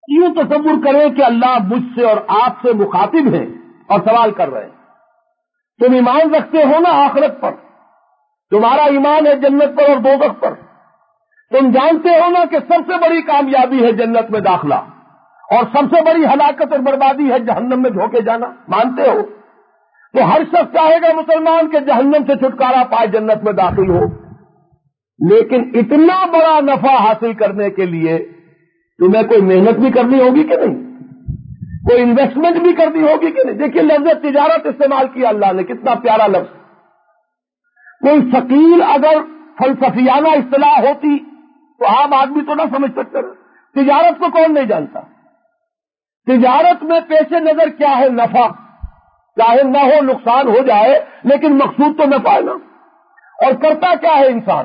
یوں تصور کریں کہ اللہ مجھ سے اور آپ سے مخاطب ہیں اور سوال کر رہے ہیں، تم ایمان رکھتے ہو نا آخرت پر؟ تمہارا ایمان ہے جنت پر اور دوزخ پر؟ تم جانتے ہو نا کہ سب سے بڑی کامیابی ہے جنت میں داخلہ اور سب سے بڑی ہلاکت اور بربادی ہے جہنم میں دھوکے جانا؟ مانتے ہو؟ تو ہر شخص چاہے گا مسلمان کہ جہنم سے چھٹکارا پائے، جنت میں داخل ہو، لیکن اتنا بڑا نفع حاصل کرنے کے لیے تمہیں کوئی محنت بھی کرنی ہوگی کہ نہیں؟ کوئی انویسٹمنٹ بھی کرنی ہوگی کہ نہیں؟ دیکھیے لفظ تجارت استعمال کیا اللہ نے، کتنا پیارا لفظ۔ کوئی ثقیل اگر فلسفیانہ اصطلاح ہوتی تو عام آدمی تو نہ سمجھ سکتا۔ تجارت کو کون نہیں جانتا؟ تجارت میں پیش نظر کیا ہے؟ نفع، چاہے نہ ہو نقصان ہو جائے لیکن مقصود تو نفع ہے نا۔ اور کرتا کیا ہے انسان؟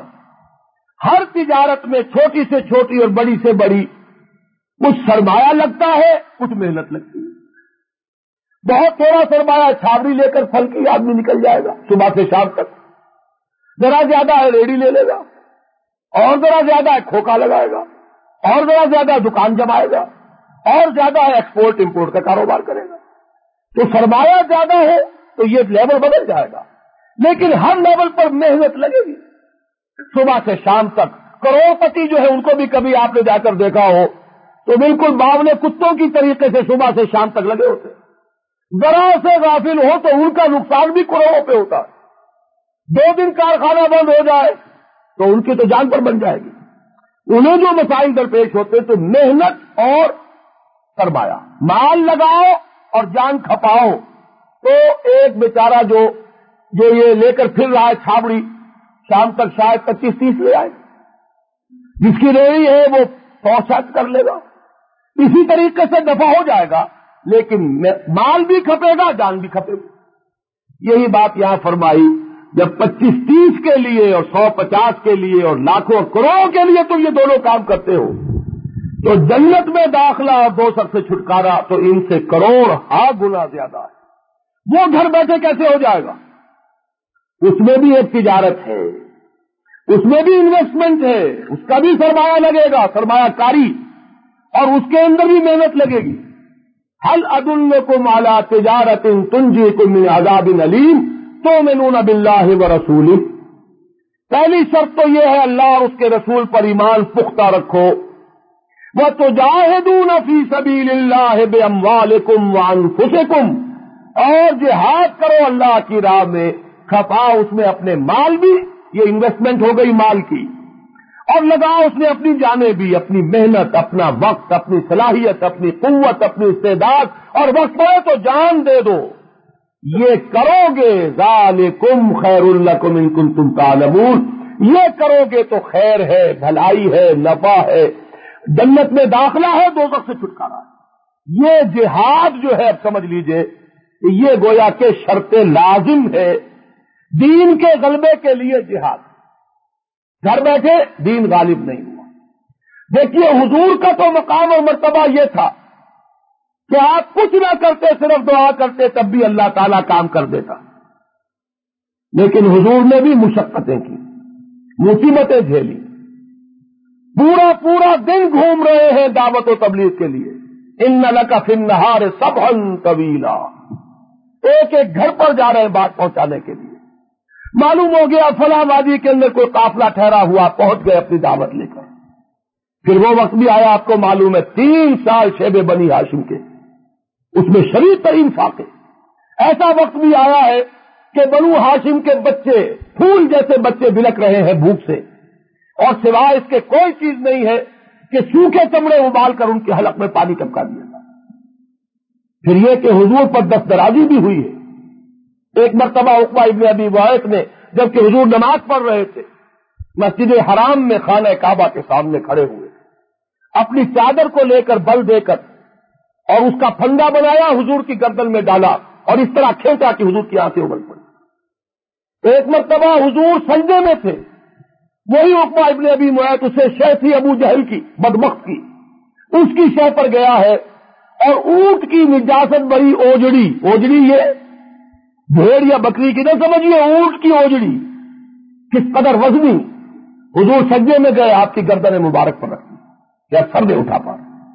ہر تجارت میں چھوٹی سے چھوٹی اور بڑی سے بڑی کچھ سرمایہ لگتا ہے، کچھ محنت لگتی ہے۔ بہت تھوڑا سرمایہ، چھابڑی لے کر پھل کی آدمی نکل جائے گا صبح سے شام تک، ذرا زیادہ ہے ریڑھی لے لے گا، اور ذرا زیادہ ہے کھوکا لگائے گا، اور ذرا زیادہ دکان جمائے گا، اور زیادہ ہے ایکسپورٹ امپورٹ کا کاروبار کرے گا۔ تو سرمایہ زیادہ ہے تو یہ لیول بدل جائے گا، لیکن ہر لیول پر محنت لگے گی صبح سے شام تک۔ کروڑ پتی جو ہے ان کو بھی کبھی آپ نے جا کر دیکھا ہو تو بالکل باونے کتوں کی طریقے سے صبح سے شام تک لگے ہوتے، ذرا سے غافل ہو تو ان کا نقصان بھی کروڑوں پہ ہوتا ہے۔ 2 دن کارخانہ بند ہو جائے تو ان کی تو جان پر بن جائے گی۔ انہیں جو مسائل درپیش ہوتے تو محنت اور سرمایہ، مال لگاؤ اور جان کھپاؤ، تو ایک بیچارہ جو یہ لے کر پھر رہا ہے چھابڑی، شام تک شاید 25-30 لے آئے، جس کی ریڑھی ہے وہ 100 کر لے گا۔ اسی طریقے سے دفع ہو جائے گا، لیکن مال بھی کھپے گا، جان بھی کھپے گی۔ یہی بات یہاں فرمائی، جب 25-30 کے لیے اور 100-50 کے لیے اور لاکھوں کروڑوں کے لیے تم یہ دونوں کام کرتے ہو تو جنت میں داخلہ اور دوزخ سے چھٹکارا تو ان سے کروڑ گنا زیادہ ہے۔ وہ گھر بیٹھے کیسے ہو جائے گا؟ اس میں بھی ایک تجارت ہے، اس میں بھی انویسٹمنٹ ہے، اس کا بھی سرمایہ لگے گا، سرمایہ کاری، اور اس کے اندر بھی محنت لگے گی۔ هل ادلکم علی تجارت تنجیکم من عذاب علیم تؤمنون باللہ ورسولہ۔ پہلی شرط تو یہ ہے اللہ اور اس کے رسول پر ایمان پختہ رکھو۔ وَتُجَاهِدُونَ فِي سَبِيلِ اللَّهِ بِأَمْوَالِكُمْ وَأَنفُسِكُمْ، اور جہاد کرو اللہ کی راہ میں، کھپاؤ اس میں اپنے مال بھی، یہ انویسٹمنٹ ہو گئی مال کی، اور لگاؤ اس میں اپنی جانیں بھی، اپنی محنت، اپنا وقت، اپنی صلاحیت، اپنی قوت، اپنی استعداد، اور وقت پڑے تو جان دے دو۔ یہ کرو گے ذالکم خیر لکم ان کنتم تعلمون، یہ کرو گے تو خیر ہے، بھلائی ہے، نفع ہے، جنت میں داخلہ ہے، دوزخ سے چھٹکارا ہے۔ یہ جہاد جو ہے اب سمجھ لیجئے کہ یہ گویا کہ شرط لازم ہے دین کے غلبے کے لیے۔ جہاد گھر بیٹھے دین غالب نہیں ہوا۔ دیکھیے حضور کا تو مقام اور مرتبہ یہ تھا کہ آپ کچھ نہ کرتے، صرف دعا کرتے، تب بھی اللہ تعالیٰ کام کر دیتا، لیکن حضور نے بھی مشقتیں کی، مصیبتیں جھیلی، پورا دن گھوم رہے ہیں دعوت و تبلیغ کے لیے۔ ان لک فی النہار سبحا طویلا، ایک ایک گھر پر جا رہے ہیں بات پہنچانے کے لیے۔ معلوم ہو گیا فلاں وادی کے اندر کوئی قافلہ ٹھہرا ہوا، پہنچ گئے اپنی دعوت لے کر۔ پھر وہ وقت بھی آیا، آپ کو معلوم ہے 3 سال شیب بنی ہاشم کے، اس میں شدید ترین فاقے۔ ایسا وقت بھی آیا ہے کہ بنو ہاشم کے بچے پھول جیسے بچے بلک رہے ہیں بھوک سے، اور سوائے اس کے کوئی چیز نہیں ہے کہ سوکھے چمڑے ابال کر ان کے حلق میں پانی ٹپکا دیا تھا۔ پھر یہ کہ حضور پر دست درازی بھی ہوئی ہے۔ ایک مرتبہ عقبہ ابن ابی معیط نے، جبکہ حضور نماز پڑھ رہے تھے، مسجد حرام میں خانہ کعبہ کے سامنے کھڑے ہوئے، اپنی چادر کو لے کر بل دے کر اور اس کا پھندا بنایا، حضور کی گردن میں ڈالا اور اس طرح کھینچا کہ حضور کی آنکھیں اگل پڑی۔ ایک مرتبہ حضور سجدے میں تھے، وہی عقبہ ابن ابی معیط، اسے شہ تھی ابو جہل کی، بدبخت کی، اس کی شہ پر گیا ہے اور اونٹ کی نجاست بڑی اوجڑی یہ بھیڑ یا بکری کی نہ سمجھیے، اونٹ کی اوجڑی کس قدر وزنی، حضور سجدے میں گئے، آپ کی گردن مبارک پر رکھی، کیا سر میں اٹھا پا،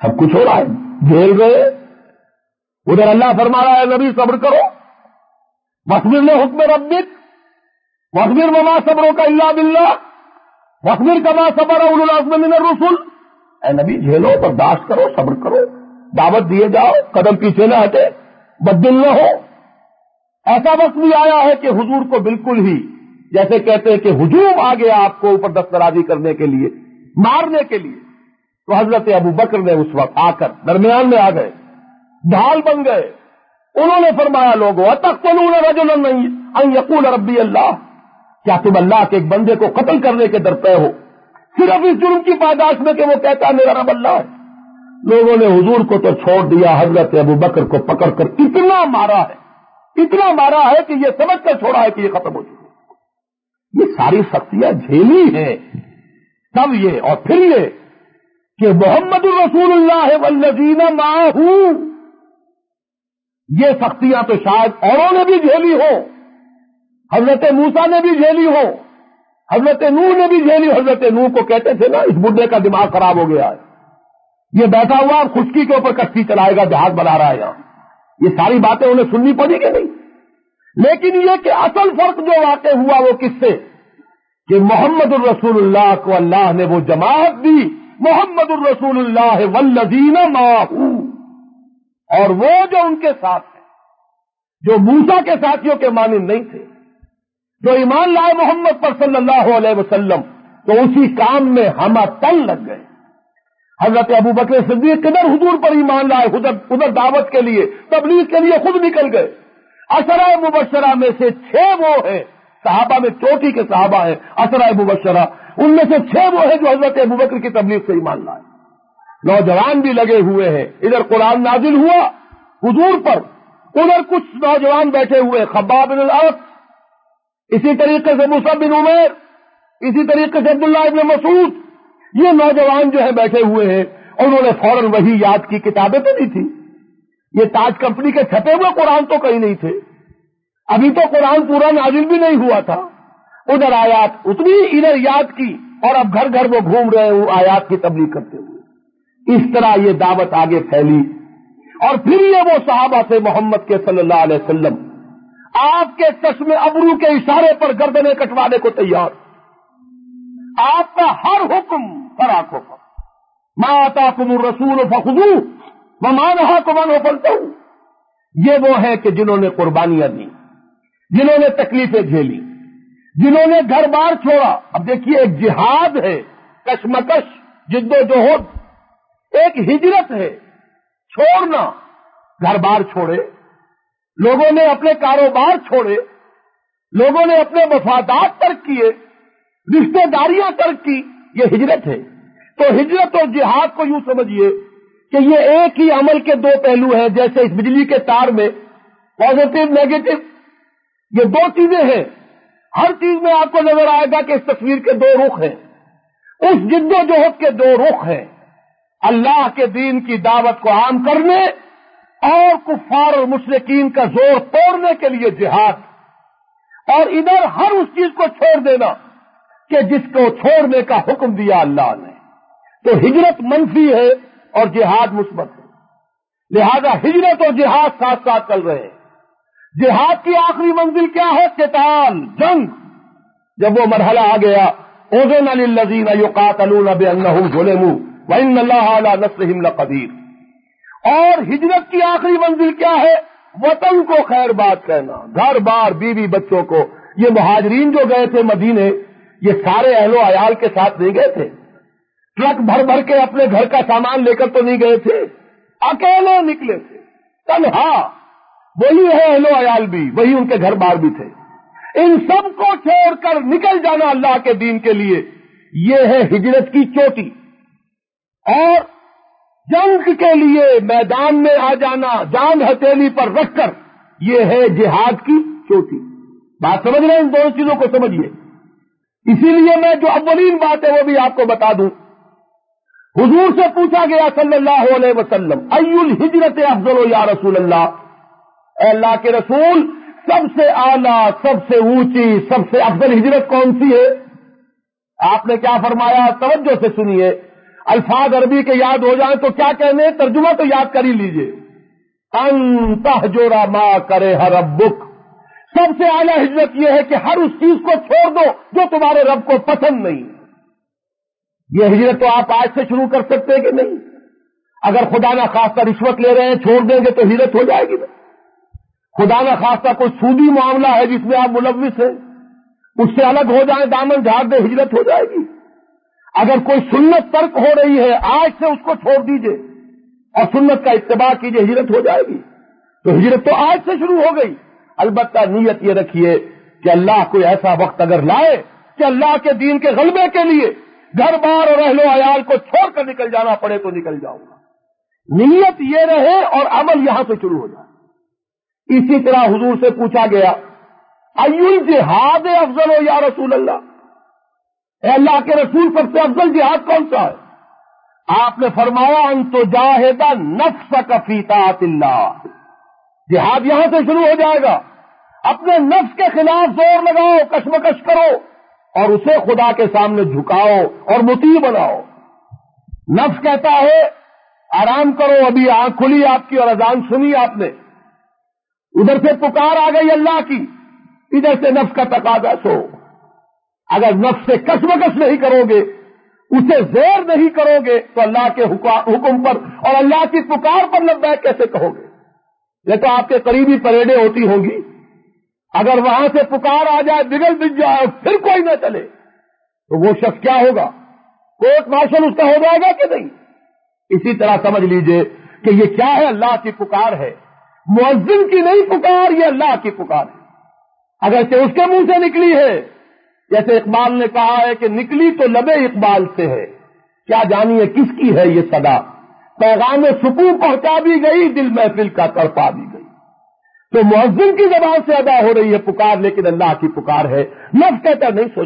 سب کچھ ہو رہا ہے، جھیل رہے۔ ادھر اللہ فرما رہا ہے نبی صبر کرو، واصبر لحکم ربک واصبر وما صبرک الا باللہ واصبر کما صبر اولو العزم من الرسل۔ اے نبی جھیلو، برداشت کرو، صبر کرو، دعوت دیے جاؤ، قدم پیچھے نہ ہٹے، بددل نہ ہو۔ ایسا وقت بھی آیا ہے کہ حضور کو بالکل ہی جیسے کہتے ہیں کہ ہجوم آ گیا آپ کو اوپر دسترازی کرنے کے لیے، مارنے کے لیے، تو حضرت ابو بکر نے اس وقت آ کر درمیان میں آ گئے، ڈھال بن گئے۔ انہوں نے فرمایا لوگوں اتقتلون رجلا ان یقول ربی اللہ، کیا تم اللہ کے ایک بندے کو قتل کرنے کے درپے ہو صرف اس جرم کی پاداش میں کہ وہ کہتا ہے میرا رب اللہ ہے؟ لوگوں نے حضور کو تو چھوڑ دیا، حضرت ابو بکر کو پکڑ کر اتنا مارا ہے کہ یہ سمجھ کر چھوڑا ہے کہ یہ ختم ہو چکا۔ یہ ساری سختیاں جھیلی ہیں، تب یہ اور پھر یہ کہ محمد الرسول اللہ والذین معہ، یہ سختیاں تو شاید اوروں نے بھی جھیلی ہو، حضرت موسیٰ نے بھی جھیلی ہو، حضرت نوح نے بھی جھیلی۔ حضرت نوح کو کہتے تھے نا اس بڈھے کا دماغ خراب ہو گیا ہے، یہ بیٹھا ہوا خشکی کے اوپر کشتی چلائے گا، جہاز بنا رہا ہے یہاں۔ یہ ساری باتیں انہیں سننی پڑی کہ نہیں؟ لیکن یہ کہ اصل فرق جو واقع ہوا وہ کس سے؟ کہ محمد الرسول اللہ کو اللہ نے وہ جماعت دی، محمد الرسول اللہ والذین معہ، اور وہ جو ان کے ساتھ ہیں، جو موسیٰ کے ساتھیوں کے مانند نہیں تھے، جو ایمان لائے محمد پر صلی اللہ علیہ وسلم، تو اسی کام میں ہم تن لگ گئے۔ حضرت ابو بکر صدیق کدھر حضور پر ایمان لائے، ادھر دعوت کے لیے، تبلیغ کے لیے خود نکل گئے۔ عشرہ مبشرہ میں سے 6 وہ ہیں، صحابہ میں چوٹی کے صحابہ ہیں عشرہ مبشرہ، ان میں سے 6 وہ ہیں جو حضرت ابو بکر کی تبلیغ سے ایمان لائے۔ نوجوان بھی لگے ہوئے ہیں، ادھر قرآن نازل ہوا حضور پر، ادھر کچھ نوجوان بیٹھے ہوئے، خباب بن الارت، اسی طریقے سے مصعب بن عمیر، اسی طریقے سے عبداللہ ابن مسعود، یہ نوجوان جو ہیں بیٹھے ہوئے ہیں، انہوں نے فوراً وہی یاد کی، کتابیں تو نہیں تھی، یہ تاج کمپنی کے چھپے ہوئے قرآن تو کہیں نہیں تھے، ابھی تو قرآن پورا نازل بھی نہیں ہوا تھا، ادھر آیات اتنی ادھر یاد کی، اور اب گھر گھر وہ گھوم رہے ہیں آیات کی تبلیغ کرتے ہوئے۔ اس طرح یہ دعوت آگے پھیلی، اور پھر یہ وہ صحابہ سے محمد کے صلی اللہ علیہ وسلم آپ کے چشم ابرو کے اشارے پر گردنیں کٹوانے کو تیار، آپ کا ہر حکم پر آنکھوں پر، ما آتاکم الرسول فخذوہ وما نہاکم عنہ فانتہوا۔ یہ وہ ہیں کہ جنہوں نے قربانیاں دی، جنہوں نے تکلیفیں جھیلی، جنہوں نے گھر بار چھوڑا۔ اب دیکھیے ایک جہاد ہے، کشمکش، جد و جہد، ایک ہجرت ہے، چھوڑنا، گھر بار چھوڑے، لوگوں نے اپنے کاروبار چھوڑے، لوگوں نے اپنے مفادات ترک کیے، رشتہ داریاں ترک کی، یہ ہجرت ہے۔ تو ہجرت اور جہاد کو یوں سمجھیے کہ یہ ایک ہی عمل کے 2 پہلو ہیں، جیسے اس بجلی کے تار میں پازیٹو نیگیٹو، یہ 2 چیزیں ہیں۔ ہر چیز میں آپ کو نظر آئے گا کہ اس تصویر کے 2 رخ ہیں، اس جد و جہد کے 2 رخ ہیں، اللہ کے دین کی دعوت کو عام کرنے اور کفار اور مشرکین کا زور توڑنے کے لیے جہاد، اور ادھر ہر اس چیز کو چھوڑ دینا کہ جس کو چھوڑنے کا حکم دیا اللہ نے۔ تو ہجرت منفی ہے اور جہاد مثبت ہے، لہذا ہجرت اور جہاد ساتھ ساتھ چل رہے ہیں۔ جہاد کی آخری منزل کیا ہے؟ قتال، جنگ۔ جب وہ مرحلہ آ گیا، اذن للذین یقاتلون بانہم ظلموا وان اللہ علی نصرہم لقدیر۔ اور ہجرت کی آخری منزل کیا ہے؟ وطن کو خیر بات کہنا، گھر بار، بیوی بچوں کو۔ یہ مہاجرین جو گئے تھے مدینے، یہ سارے اہل و عیال کے ساتھ نہیں گئے تھے، ٹرک بھر بھر کے اپنے گھر کا سامان لے کر تو نہیں گئے تھے، اکیلے نکلے تھے، تنہا۔ وہی ہے اہل و عیال بھی، وہی ان کے گھر بار بھی تھے۔ ان سب کو چھوڑ کر نکل جانا اللہ کے دین کے لیے، یہ ہے ہجرت کی چوٹی۔ اور جنگ کے لیے میدان میں آ جانا جان ہتھیلی پر رکھ کر، یہ ہے جہاد کی چوٹی۔ بات سمجھ رہے ہیں؟ ان 2 چیزوں کو سمجھیے۔ اسی لیے میں جو اولین بات ہے وہ بھی آپ کو بتا دوں۔ حضور سے پوچھا گیا صلی اللہ علیہ وسلم، ای الہجرت افضل یا رسول اللہ، اے اللہ کے رسول، سب سے اعلیٰ، سب سے اونچی، سب سے افضل ہجرت کون سی ہے؟ آپ نے کیا فرمایا؟ توجہ سے سنیے، الفاظ عربی کے یاد ہو جائیں تو کیا کہنے، ترجمہ تو یاد کر ہی لیجئے، ان تہجر ما کرے ربک، سب سے اعلیٰ ہجرت یہ ہے کہ ہر اس چیز کو چھوڑ دو جو تمہارے رب کو پسند نہیں۔ یہ ہجرت تو آپ آج سے شروع کر سکتے کہ نہیں؟ اگر خدا نہ خواستہ رشوت لے رہے ہیں چھوڑ دیں گے تو ہجرت ہو جائے گی نا؟ خدا نہ خواستہ کوئی سودی معاملہ ہے جس میں آپ ملوث ہیں، اس سے الگ ہو جائیں، دامن جھاڑ دیں، ہجرت ہو جائے گی۔ اگر کوئی سنت ترک ہو رہی ہے آج سے اس کو چھوڑ دیجئے اور سنت کا اتباع کیجئے، ہجرت ہو جائے گی۔ تو ہجرت تو آج سے شروع ہو گئی۔ البتہ نیت یہ رکھیے کہ اللہ کوئی ایسا وقت اگر لائے کہ اللہ کے دین کے غلبے کے لیے گھر بار اور اہل و عیال کو چھوڑ کر نکل جانا پڑے تو نکل جاؤں گا، نیت یہ رہے اور عمل یہاں سے شروع ہو جائے۔ اسی طرح حضور سے پوچھا گیا ایل جہاد افضل ہو یا رسول اللہ، اے اللہ کے رسول سب سے افضل جہاد کون سا ہے؟ آپ نے فرمایا ان تجاہد نفسک فی طاعت اللہ، جہاد یہاں سے شروع ہو جائے گا۔ اپنے نفس کے خلاف زور لگاؤ، کشمکش کرو اور اسے خدا کے سامنے جھکاؤ اور مطیع بناؤ۔ نفس کہتا ہے آرام کرو، ابھی آنکھ کھلی آپ کی اور اذان سنی آپ نے، ادھر سے پکار آ گئی اللہ کی، ادھر سے نفس کا تقاضا سو۔ اگر نفس سے کشمکش نہیں کرو گے، اسے زیر نہیں کرو گے تو اللہ کے حکم پر اور اللہ کی پکار پر لبیک کیسے کہو گے؟ یہ تو آپ کے قریبی پریڈیں ہوتی ہوں گی، اگر وہاں سے پکار آ جائے، بگل بج جائے پھر کوئی نہ چلے تو وہ شخص کیا ہوگا؟ کورٹ مارشل اس کا ہو جائے گا کہ نہیں؟ اسی طرح سمجھ لیجئے کہ یہ کیا ہے؟ اللہ کی پکار ہے، مؤذن کی نہیں پکار، یہ اللہ کی پکار ہے۔ اگرچہ اس کے منہ سے نکلی ہے، جیسے اقبال نے کہا ہے کہ نکلی تو لبے اقبال سے ہے، کیا جانیے کس کی ہے یہ صدا، پیغام سکون پہنچا بھی گئی، دل محفل کا تڑپا بھی گئی۔ تو مؤذن کی زبان سے ادا ہو رہی ہے پکار، لیکن اللہ کی پکار ہے۔ نفس کہتا نہیں سو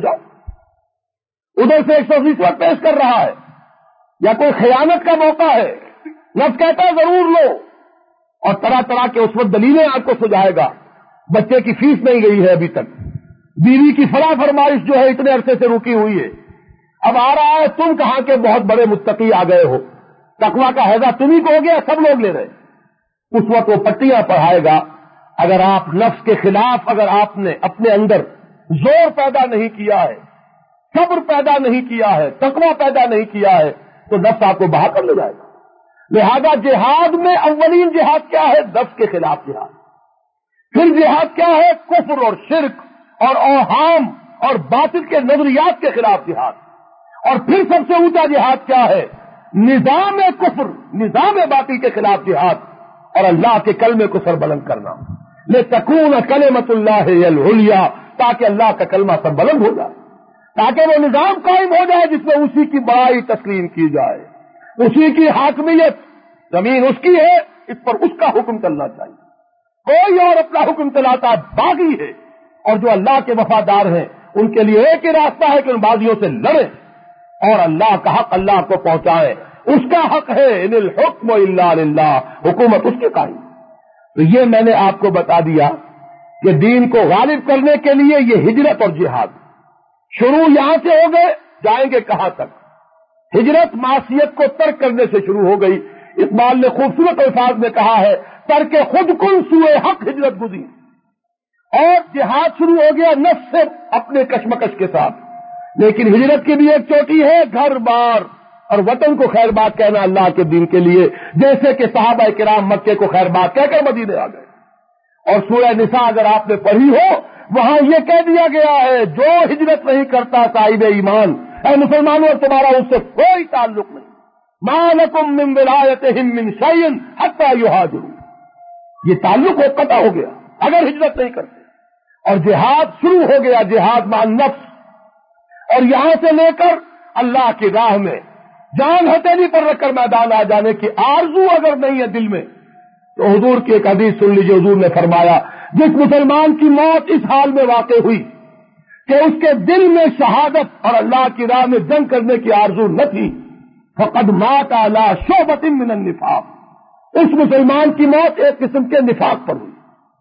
جاؤ، ادھر سے 120 پیش کر رہا ہے یا کوئی خیانت کا موقع ہے، نفس کہتا ہے ضرور لو، اور طرح طرح کے اس وقت دلیلیں آپ کو سجائے گا۔ بچے کی فیس نہیں گئی ہے ابھی تک، بیوی کی فلاں فرمائش جو ہے اتنے عرصے سے رکی ہوئی ہے، اب آ رہا ہے تم کہاں کے بہت بڑے متقی آ گئے ہو، تقویٰ کا ہیضہ تمہیں کو ہو گیا، سب لوگ لے رہے، اس وقت وہ پٹیاں پڑھائے گا۔ اگر آپ نفس کے خلاف اگر آپ نے اپنے اندر زور پیدا نہیں کیا ہے، صبر پیدا نہیں کیا ہے، تقویٰ پیدا نہیں کیا ہے تو نفس آپ کو بہا کر لے جائے گا۔ لہذا جہاد میں اولین جہاد کیا ہے؟ نفس کے خلاف جہاد۔ پھر جہاد کیا ہے؟ کفر اور شرک اور اوہام اور باطل کے نظریات کے خلاف جہاد۔ اور پھر سب سے اونچا جہاد کیا ہے؟ نظام کفر، نظام باطل کے خلاف جہاد اور اللہ کے کلمے کو سربلند کرنا، لتکون کلمۃ اللہ ہی العلیٰ، تاکہ اللہ کا کلمہ سربلند ہو جائے، تاکہ وہ نظام قائم ہو جائے جس میں اسی کی بڑائی تسلیم کی جائے، اسی کی حاکمیت، زمین اس کی ہے، اس پر اس کا حکم چلنا چاہیے۔ کوئی اور اپنا حکم چلاتا باغی ہے، اور جو اللہ کے وفادار ہیں ان کے لیے ایک ہی راستہ ہے کہ ان باغیوں سے لڑیں اور اللہ کا حق اللہ کو پہنچائیں۔ اس کا حق ہے ان الحکم الا للہ، حکومت اس کے قائم۔ تو یہ میں نے آپ کو بتا دیا کہ دین کو غالب کرنے کے لیے یہ ہجرت اور جہاد شروع یہاں سے ہو گئے، جائیں گے کہاں تک؟ ہجرت معصیت کو ترک کرنے سے شروع ہو گئی۔ اقبال نے خوبصورت الفاظ میں کہا ہے ترک خود کن سوئے حق ہجرت گزی، اور جہاد شروع ہو گیا نفس سے اپنے کشمکش کے ساتھ۔ لیکن ہجرت کی بھی ایک چوٹی ہے، گھر بار اور وطن کو خیر بات کہنا اللہ کے دین کے لیے، جیسے کہ صحابہ کرام مکے کو خیر بات کہہ کر مدینے آ گئے۔ اور سورہ نساء اگر آپ نے پڑھی ہو، وہاں یہ کہہ دیا گیا ہے جو ہجرت نہیں کرتا صاحب ایمان، اے مسلمانوں تمہارا اس سے کوئی تعلق نہیں، ما لکم من ولایتہم من شیء حتی یہاجروا، یہ تعلق قطع ہو گیا اگر ہجرت نہیں کرتے۔ اور جہاد شروع ہو گیا، جہاد مع النفس، اور یہاں سے لے کر اللہ کی راہ میں جان ہتھیلی پر رکھ کر میدان آ جانے کی آرزو اگر نہیں ہے دل میں تو حضور کی ایک حدیث سن لیجیے۔ حضور نے فرمایا جس مسلمان کی موت اس حال میں واقع ہوئی کہ اس کے دل میں شہادت اور اللہ کی راہ میں جنگ کرنے کی آرزو نہ تھی، فقد مات علی شعبۃ من النفاق، اس مسلمان کی موت ایک قسم کے نفاق پر ہوئی۔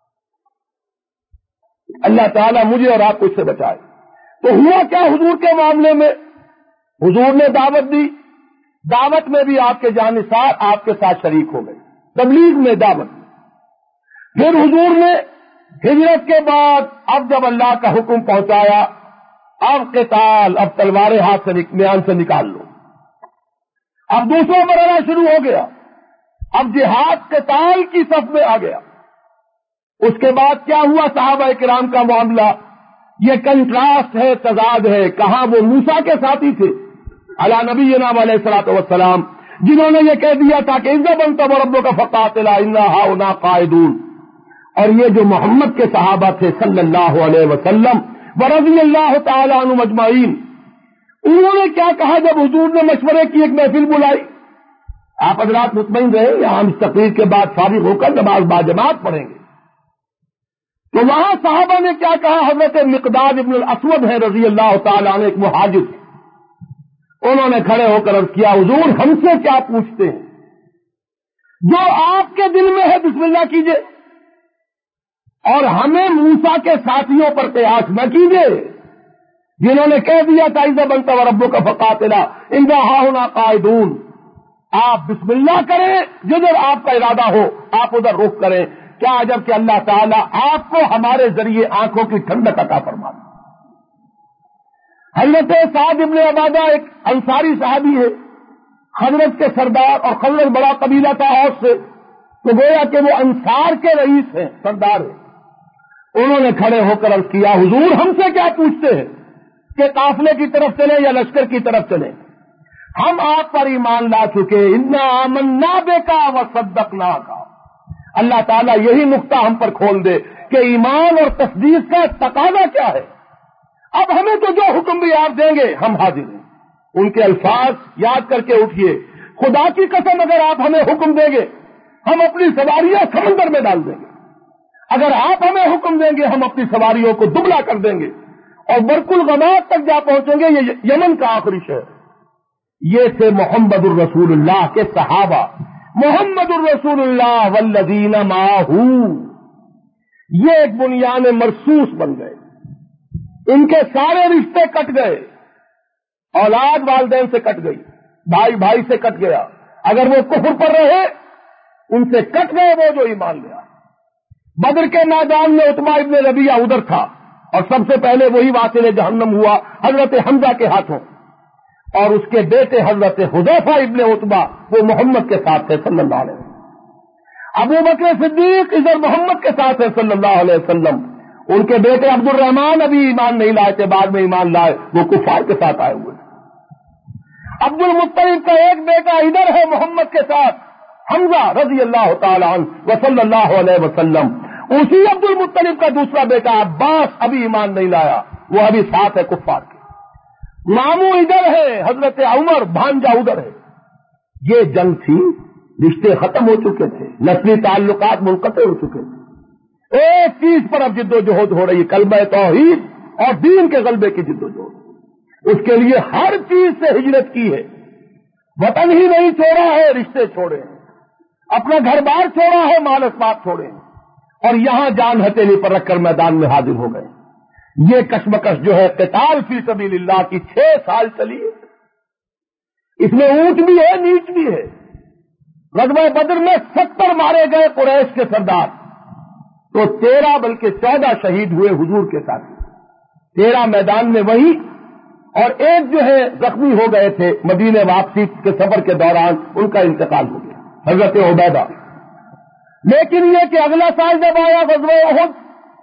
اللہ تعالیٰ مجھے اور آپ کو اس سے بچائے۔ تو ہوا کیا حضور کے معاملے میں؟ حضور نے دعوت دی، دعوت میں بھی آپ کے جانثار آپ کے ساتھ شریک ہو گئے، تبلیغ میں، دعوت میں۔ پھر حضور نے ہجرت کے بعد اب جب اللہ کا حکم پہنچایا، اب قتال، اب تلواریں ہاتھ سے میان سے نکال لو، اب دوسرا مرحلہ شروع ہو گیا، اب جہاد قتال کی صف میں آ گیا۔ اس کے بعد کیا ہوا صحابہ کرام کا معاملہ؟ یہ کنٹراسٹ ہے، تضاد ہے۔ کہاں وہ موسیٰ کے ساتھی تھے علی نبینا علیہ الصلوۃ والسلام، جنہوں نے یہ کہہ دیا تھا کہ اذهب انت وربك فقاتلا انا هاهنا قاعدون، اور یہ جو محمد کے صحابہ تھے صلی اللہ علیہ وسلم ورضی اللہ تعالی عنہم اجمعین، انہوں نے کیا کہا جب حضور نے مشورے کی ایک محفل بلائی؟ آپ حضرات مطمئن رہے، یہاں ہم اس تقریر کے بعد فارغ ہو کر نماز باجماعت پڑھیں گے، تو وہاں صحابہ نے کیا کہا؟ حضرت مقداد ابن الاسود ہے رضی اللہ تعالی عنہ، ایک مہاجر، انہوں نے کھڑے ہو کر عرض کیا حضور ہم سے کیا پوچھتے ہیں؟ جو آپ کے دل میں ہے بسم اللہ کیجئے، اور ہمیں موسیٰ کے ساتھیوں پر قیاس نہ کیجئے جنہوں نے کہہ دیا تھا اذهب انت وربك فقاتلا انا هاهنا قاعدون۔ آپ بسم اللہ کریں، جدھر آپ کا ارادہ ہو آپ ادھر رخ کریں۔ کیا عجب کہ اللہ تعالیٰ آپ کو ہمارے ذریعے آنکھوں کی ٹھنڈک عطا فرما دے۔ حضرت سعد ابن عبادہ ایک انصاری صحابی ہے، خزرج کے سردار، اور خزرج بڑا قبیلہ تھا اوس سے، تو گویا کہ وہ انصار کے رئیس ہیں، سردار ہیں۔ انہوں نے کھڑے ہو کر عرض کیا حضور ہم سے کیا پوچھتے ہیں کہ قافلے کی طرف چلیں یا لشکر کی طرف چلیں؟ ہم آپ پر ایمان لا چکے، انا آمنا بک وصدقناک۔ اللہ تعالیٰ یہی نقطہ ہم پر کھول دے کہ ایمان اور تصدیق کا تقاضا کیا ہے۔ اب ہمیں تو جو حکم بھی آپ دیں گے ہم حاضر ہیں۔ ان کے الفاظ یاد کر کے اٹھیے، خدا کی قسم اگر آپ ہمیں حکم دیں گے ہم اپنی سواریاں سمندر میں ڈال دیں گے، اگر آپ ہمیں حکم دیں گے ہم اپنی سواریوں کو دبلا کر دیں گے اور برق الغمات تک جا پہنچیں گے، یہ یمن کا آخری شہر۔ یہ تھے محمد الرسول اللہ کے صحابہ، محمد الرسول اللہ والذین معہ، یہ ایک بنیان مرصوص بن گئے۔ ان کے سارے رشتے کٹ گئے، اولاد والدین سے کٹ گئی، بھائی بھائی سے کٹ گیا، اگر وہ کفر پر رہے ان سے کٹ گئے وہ جو ایمان لیا۔ بدر کے میدان میں عتبہ ابن ربیعہ ادھر تھا، اور سب سے پہلے وہی واصل جہنم ہوا حضرت حمزہ کے ہاتھوں، اور اس کے بیٹے حضرت حذیفہ ابن عتبہ وہ محمد کے ساتھ تھے صلی اللہ علیہ وسلم۔ ابو بکر صدیق ادھر محمد کے ساتھ ہے صلی اللہ علیہ وسلم، ان کے بیٹے عبد الرحمان ابھی ایمان نہیں لائے تھے، بعد میں ایمان لائے، وہ کفار کے ساتھ آئے ہوئے۔ عبد المطلب کا ایک بیٹا ادھر ہے محمد کے ساتھ، حمزہ رضی اللہ تعالی عنہ وصلی اللہ علیہ وسلم۔ اسی عبد المطلب کا دوسرا بیٹا عباس ابھی ایمان نہیں لایا، وہ ابھی ساتھ ہے کفار کے۔ ماموں ادھر ہے حضرت عمر، بھانجا ادھر ہے۔ یہ جنگ تھی، رشتے ختم ہو چکے تھے، نسلی تعلقات منقطع ہو چکے تھے، ایک چیز پر اب جد و جہد ہو رہی ہے، کلمہ توحید اور دین کے غلبے کی جد و جہد۔ اس کے لیے ہر چیز سے ہجرت کی ہے، وطن ہی نہیں چھوڑا ہے، رشتے چھوڑے ہیں، اپنا گھر بار چھوڑا ہے، مال اسباب چھوڑے ہیں، اور یہاں جان ہتھیلی پر رکھ کر میدان میں حاضر ہو گئے۔ یہ کشمکش جو ہے قتال فی سبیل اللہ کی 6 سال چلی ہے، اس میں اونچ بھی ہے نیچ بھی ہے۔ غزوہ بدر میں 70 مارے گئے قریش کے سردار، تو 13 بلکہ 14 شہید ہوئے حضور کے ساتھ، 13 میدان میں وہی، اور ایک جو ہے زخمی ہو گئے تھے مدینے واپسی کے سفر کے دوران، ان کا انتقال ہو گیا، حضرت عبیدہ۔ لیکن یہ کہ اگلا سال جب آیا غزوہ احد،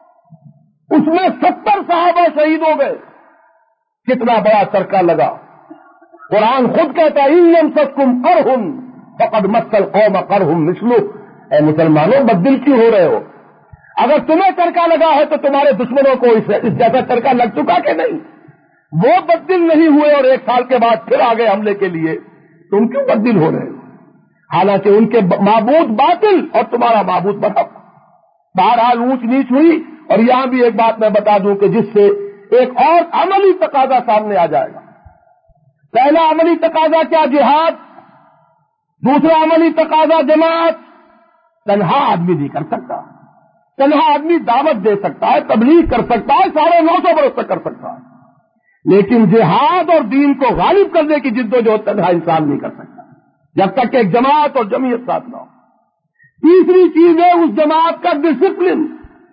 اس میں 70 صحابہ شہید ہو گئے، کتنا بڑا چرکا لگا۔ قرآن خود کہتا ہے ان یمسسکم قرح فقد مس القوم قرح مثلہ، اے مسلمانوں بددل کیوں ہو رہے ہو؟ اگر تمہیں چرکا لگا ہے تو تمہارے دشمنوں کو اس جیسا چرکا لگ چکا کہ نہیں؟ وہ بددل نہیں ہوئے اور 1 سال کے بعد پھر آگے حملے کے لیے، تم کیوں بددل ہو رہے ہو؟ حالانکہ ان کے معبود باطل اور تمہارا معبود برحق۔ بہرحال اونچ نیچ ہوئی، اور یہاں بھی ایک بات میں بتا دوں کہ جس سے ایک اور عملی تقاضا سامنے آ جائے گا۔ پہلا عملی تقاضا کیا؟ جہاد۔ دوسرا عملی تقاضا جماعت۔ تنہا آدمی نہیں کر سکتا، تنہا آدمی دعوت دے سکتا ہے، تبلیغ کر سکتا ہے، 950 برس تک کر سکتا ہے، لیکن جہاد اور دین کو غالب کرنے کی جد و جہد تنہا انسان نہیں کر سکتا۔ جب تک کہ ایک جماعت اور جمعیت ساتھ نہ ہو۔ تیسری چیز ہے اس جماعت کا ڈسپلن۔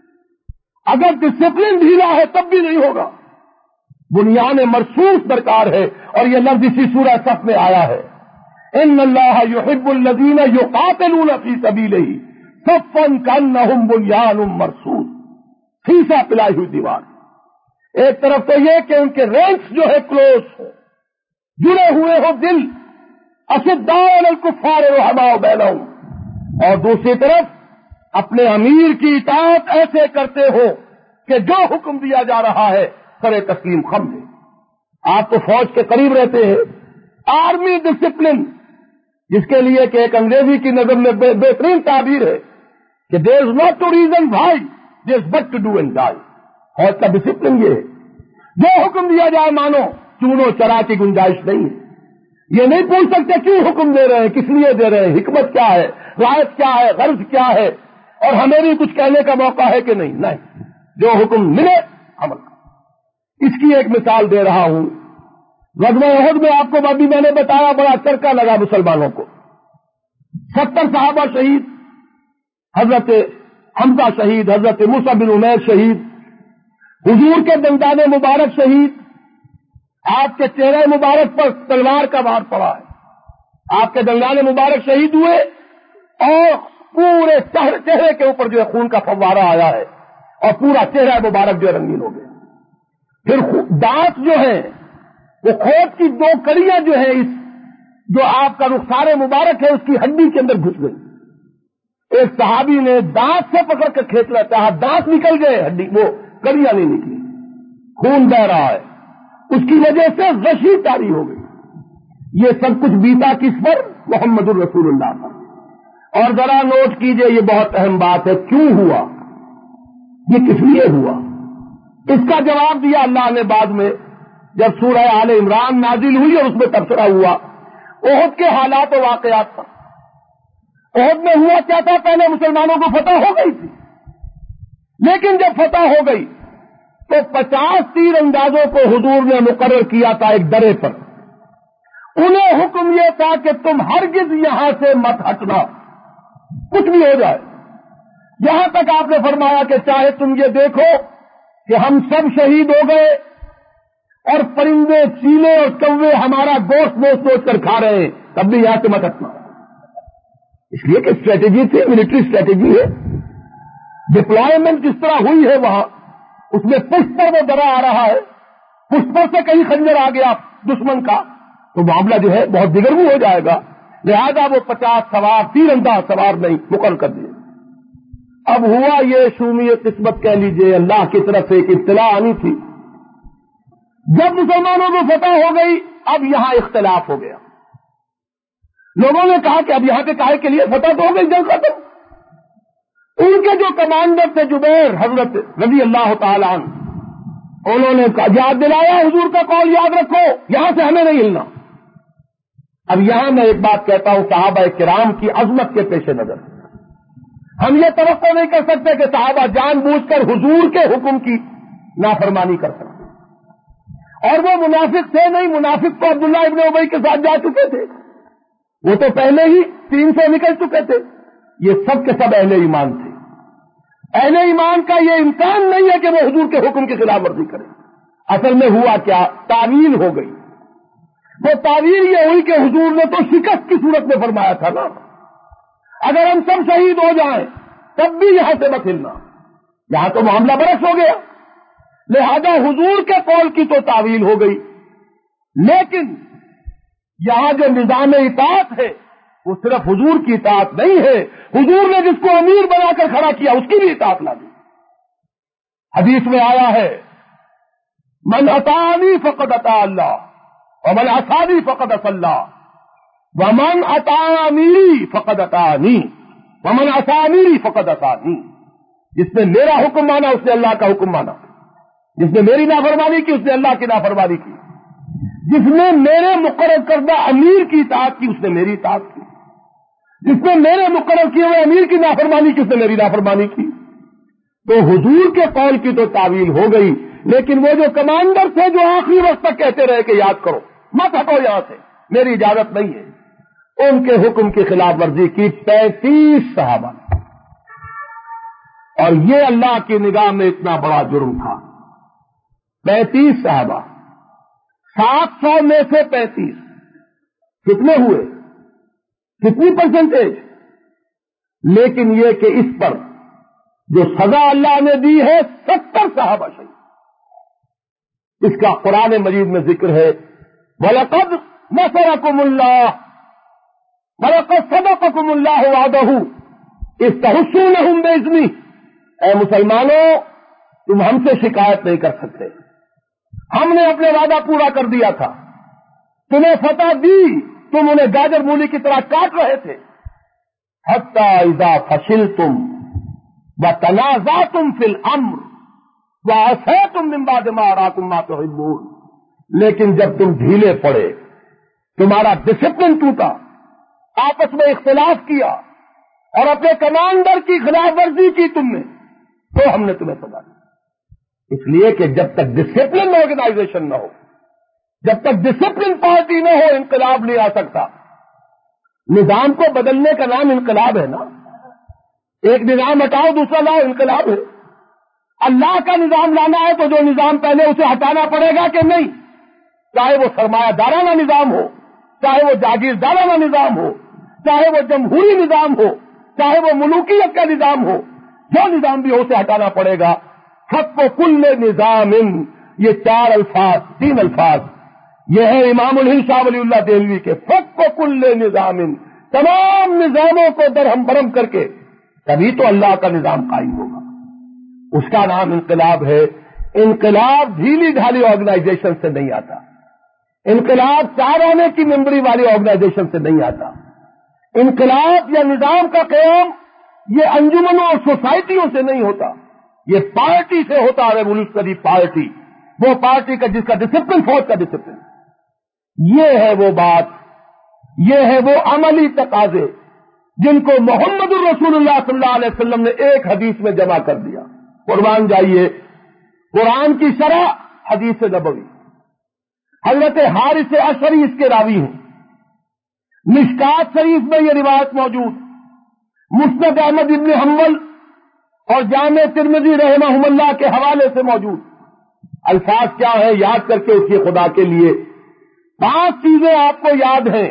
اگر ڈسپلن ڈھیلا ہے تب بھی نہیں ہوگا، بنیان مرصوص درکار ہے، اور یہ لفظ اسی سورہ صف میں آیا ہے، ان اللہ یحب الذین یقاتلون فی سبیلہ صفا کانہم بنیان مرصوص، سیسا پلائی ہوئی دیوار۔ ایک طرف تو یہ کہ ان کے رینکس جو ہے کلوز ہو، جڑے ہوئے ہو دل، اشداء علی الکفار رحماء بینہم، اور دوسری طرف اپنے امیر کی اطاعت ایسے کرتے ہو کہ جو حکم دیا جا رہا ہے سرے تسلیم خم لے۔ آپ تو فوج کے قریب رہتے ہیں، آرمی ڈسپلن، جس کے لیے کہ ایک انگریزی کی نظر میں بہترین تعبیر ہے کہ there is not to reason why, there is but to do and die. فوج کا ڈسپلن یہ ہے، جو حکم دیا جائے مانو، چونو چرا کی گنجائش نہیں ہے۔ یہ نہیں پوچھ سکتے کیوں حکم دے رہے ہیں، کس لیے دے رہے ہیں، حکمت کیا ہے، رعایت کیا ہے، غرض کیا ہے، اور ہمیں بھی کچھ کہنے کا موقع ہے کہ نہیں۔ نہیں، جو حکم ملے عمل کرو۔ اس کی ایک مثال دے رہا ہوں۔ غزوہ احد میں آپ کو ابھی میں نے بتایا، بڑا چرکا لگا مسلمانوں کو، 70 صحابہ شہید، حضرت حمزہ شہید، حضرت موسیٰ بن عمیر شہید، حضور کے دندان مبارک شہید، آپ کے چہرے مبارک پر تلوار کا وار پڑا ہے، آپ کے دندان مبارک شہید ہوئے، اور پورے چہرے کے اوپر جو ہے خون کا فوارہ آیا ہے، اور پورا چہرہ مبارک جو ہے رنگین ہو گیا۔ پھر دانت جو ہیں وہ کھوٹ کی 2 کڑیاں جو ہیں، اس جو آپ کا رخسار مبارک ہے اس کی ہڈی کے اندر گھس گئی۔ ایک صحابی نے دانت سے پکڑ کر کھینچنا چاہا، دانت نکل گئے، ہڈی وہ کڑیاں نہیں نکلی، خون بہ رہا ہے، اس کی وجہ سے غشی طاری ہو گئی۔ یہ سب کچھ بیتا کس پر؟ محمد الرسول اللہ پر۔ اور ذرا نوٹ کیجئے، یہ بہت اہم بات ہے، کیوں ہوا، یہ کس لیے ہوا؟ اس کا جواب دیا اللہ نے بعد میں، جب سورہ آل عمران نازل ہوئی اور اس میں تبصرہ ہوا احد کے حالات و واقعات پر۔ احد میں ہوا کیا تھا؟ پہلے مسلمانوں کو فتح ہو گئی تھی، لیکن جب فتح ہو گئی تو 50 تیر اندازوں کو حضور نے مقرر کیا تھا ایک درے پر۔ انہیں حکم یہ تھا کہ تم ہرگز یہاں سے مت ہٹنا، کچھ بھی ہو جائے۔ یہاں تک آپ نے فرمایا کہ چاہے تم یہ دیکھو کہ ہم سب شہید ہو گئے اور پرندے، چیلے اور کوے ہمارا گوشت نوچ کر کھا رہے ہیں، تب بھی یہاں سے مت ہٹنا۔ اس لیے کہ اسٹریٹجی تھی، ملٹری اسٹریٹجی ہے، ڈپلائمنٹ جس طرح ہوئی ہے وہاں، اس میں پشت پر وہ درا آ رہا ہے، پشت پر سے کہیں خنجر آ گیا دشمن کا تو معاملہ جو ہے بہت دگرگوں ہو جائے گا، لہذا وہ 50 سوار، تیر انداز سوار نہیں مقرر کر دیے۔ اب ہوا یہ، شومی قسمت کہہ لیجئے، اللہ کی طرف سے ایک اطلاع آنی تھی۔ جب مسلمانوں کو فتح ہو گئی، اب یہاں اختلاف ہو گیا۔ لوگوں نے کہا کہ اب یہاں کے کاہے کے لیے، فتح تو ہو گئی، جنگ ختم۔ ان کے جو کمانڈر تھے جبیر حضرت رضی اللہ تعالی عنہ، انہوں نے یاد دلایا حضور کا قول یاد رکھو، یہاں سے ہمیں نہیں ہلنا۔ اب یہاں میں ایک بات کہتا ہوں، صحابہ کرام کی عظمت کے پیش نظر ہم یہ توقع نہیں کر سکتے کہ صحابہ جان بوجھ کر حضور کے حکم کی نافرمانی کر سکتے، اور وہ منافق تھے نہیں، منافق تو عبداللہ ابن ابی کے ساتھ جا چکے تھے، وہ تو پہلے ہی 300 نکل چکے تھے، یہ سب کے سب اہل ایمان تھے۔ اہل ایمان کا یہ امکان نہیں ہے کہ وہ حضور کے حکم کی خلاف ورزی کرے۔ اصل میں ہوا کیا، تعویل ہو گئی۔ وہ تعویل یہ ہوئی کہ حضور نے تو شکست کی صورت میں فرمایا تھا نا، اگر ہم سب شہید ہو جائیں تب بھی یہاں سے مت ہلنا، یہاں تو معاملہ برعکس ہو گیا، لہذا حضور کے قول کی تو تعویل ہو گئی، لیکن یہاں جو نظام اطاعت ہے وہ صرف حضور کی اطاعت نہیں ہے، حضور نے جس کو امیر بنا کر کھڑا کیا اس کی بھی اطاعت لا دی۔ حدیث میں آیا ہے، من اطاعنی فقد اطاع اللہ ومن عصانی فقد عصی اللہ ومن اطاع امیری فقد اطاعنی ومن عصی امیری فقد عصانی۔ جس نے میرا حکم مانا اس نے اللہ کا حکم مانا، جس نے میری نافرمانی کی اس نے اللہ کی نافرمانی کی، جس نے میرے مقرر کردہ امیر کی اطاعت کی اس نے میری اطاعت کی، جس نے میرے مقرر کیے ہوئے امیر کی نافرمانی کی اس نے میری نافرمانی کی۔ تو حضور کے قول کی تو تعویل ہو گئی، لیکن وہ جو کمانڈر تھے جو آخری وقت تک کہتے رہے کہ یاد کرو، مت ہٹو یہاں سے، میری اجازت نہیں ہے، ان کے حکم کی خلاف ورزی کی 35 صحابہ، اور یہ اللہ کی نگاہ میں اتنا بڑا جرم تھا۔ 35 صحابہ، 700 میں سے 35، کتنے ہوئے؟ کتنی پرسنٹیج؟ لیکن یہ کہ اس پر جو سزا اللہ نے دی ہے 70 صحابہ شہید۔ اس کا قرآن مجید میں ذکر ہے، وَلَقَدْ نَصَرَكُمُ اللَّهُ وَلَقَدْ صَدَقَكُمُ اللَّهُ وَعْدَهُ إِذْ تَحُسُّونَهُم بِإِذْنِهِ۔ اے مسلمانوں، تم ہم سے شکایت نہیں کر سکتے، ہم نے اپنے وعدہ پورا کر دیا تھا، تمہیں فتح دی، تم انہیں گاجر مولی کی طرح کاٹ رہے تھے۔ حَتَّىٰ إِذَا فَشِلْتُمْ وَتَنَازَعْتُمْ فِي الْأَمْرِ وَعَصَيْتُمْ مِن بَعْدِ مَا أَرَاكُم مَّا تُحِبُّونَ۔ لیکن جب تم ڈھیلے پڑے، تمہارا ڈسپلن ٹوٹا، آپس میں اختلاف کیا اور اپنے کمانڈر کی خلاف ورزی کی تم نے، تو ہم نے تمہیں سزا دی۔ اس لیے کہ جب تک ڈسپلن آرگنائزیشن نہ ہو، جب تک ڈسپلن پارٹی نہ ہو، انقلاب نہیں آ سکتا۔ نظام کو بدلنے کا نام انقلاب ہے نا، ایک نظام ہٹاؤ دوسرا لاؤ، انقلاب ہے۔ اللہ کا نظام لانا ہے تو جو نظام پہلے اسے ہٹانا پڑے گا کہ نہیں، چاہے وہ سرمایہ دارانہ نظام ہو، چاہے وہ جاگیردارانہ نظام ہو، چاہے وہ جمہوری نظام ہو، چاہے وہ ملوکیت کا نظام ہو، جو نظام بھی ہو اسے ہٹانا پڑے گا۔ حق و کل نظام، یہ 4 الفاظ، 3 الفاظ، یہ ہے امام الہند شاہ ولی اللہ دہلوی کے، حق و کل نظام، تمام نظاموں کو درہم برہم کر کے تبھی تو اللہ کا نظام قائم ہوگا۔ اس کا نام انقلاب ہے۔ انقلاب ڈھیلی ڈھالی آرگنائزیشن سے نہیں آتا، انقلاب 4 آنے کی ممبری والی آرگنائزیشن سے نہیں آتا۔ انقلاب یا نظام کا قیام یہ انجمنوں اور سوسائٹیوں سے نہیں ہوتا، یہ پارٹی سے ہوتا ہے، ریولیوشنری پارٹی، وہ پارٹی کا جس کا ڈسپلن، فوج کا ڈسپلن۔ یہ ہے وہ بات، یہ ہے وہ عملی تقاضے جن کو محمد الرسول اللہ صلی اللہ علیہ وسلم نے ایک حدیث میں جمع کر دیا۔ قربان جائیے، قرآن کی شرح حدیث نبوی، حضرت حارث اشعری اس کے راوی ہیں، مشکات شریف میں یہ روایت موجود، مسند احمد ابن حنبل اور جامع ترمذی رحمہ اللہ کے حوالے سے موجود۔ الفاظ کیا ہے یاد کر کے اٹھیے خدا کے لیے۔ 5 چیزیں آپ کو یاد ہیں،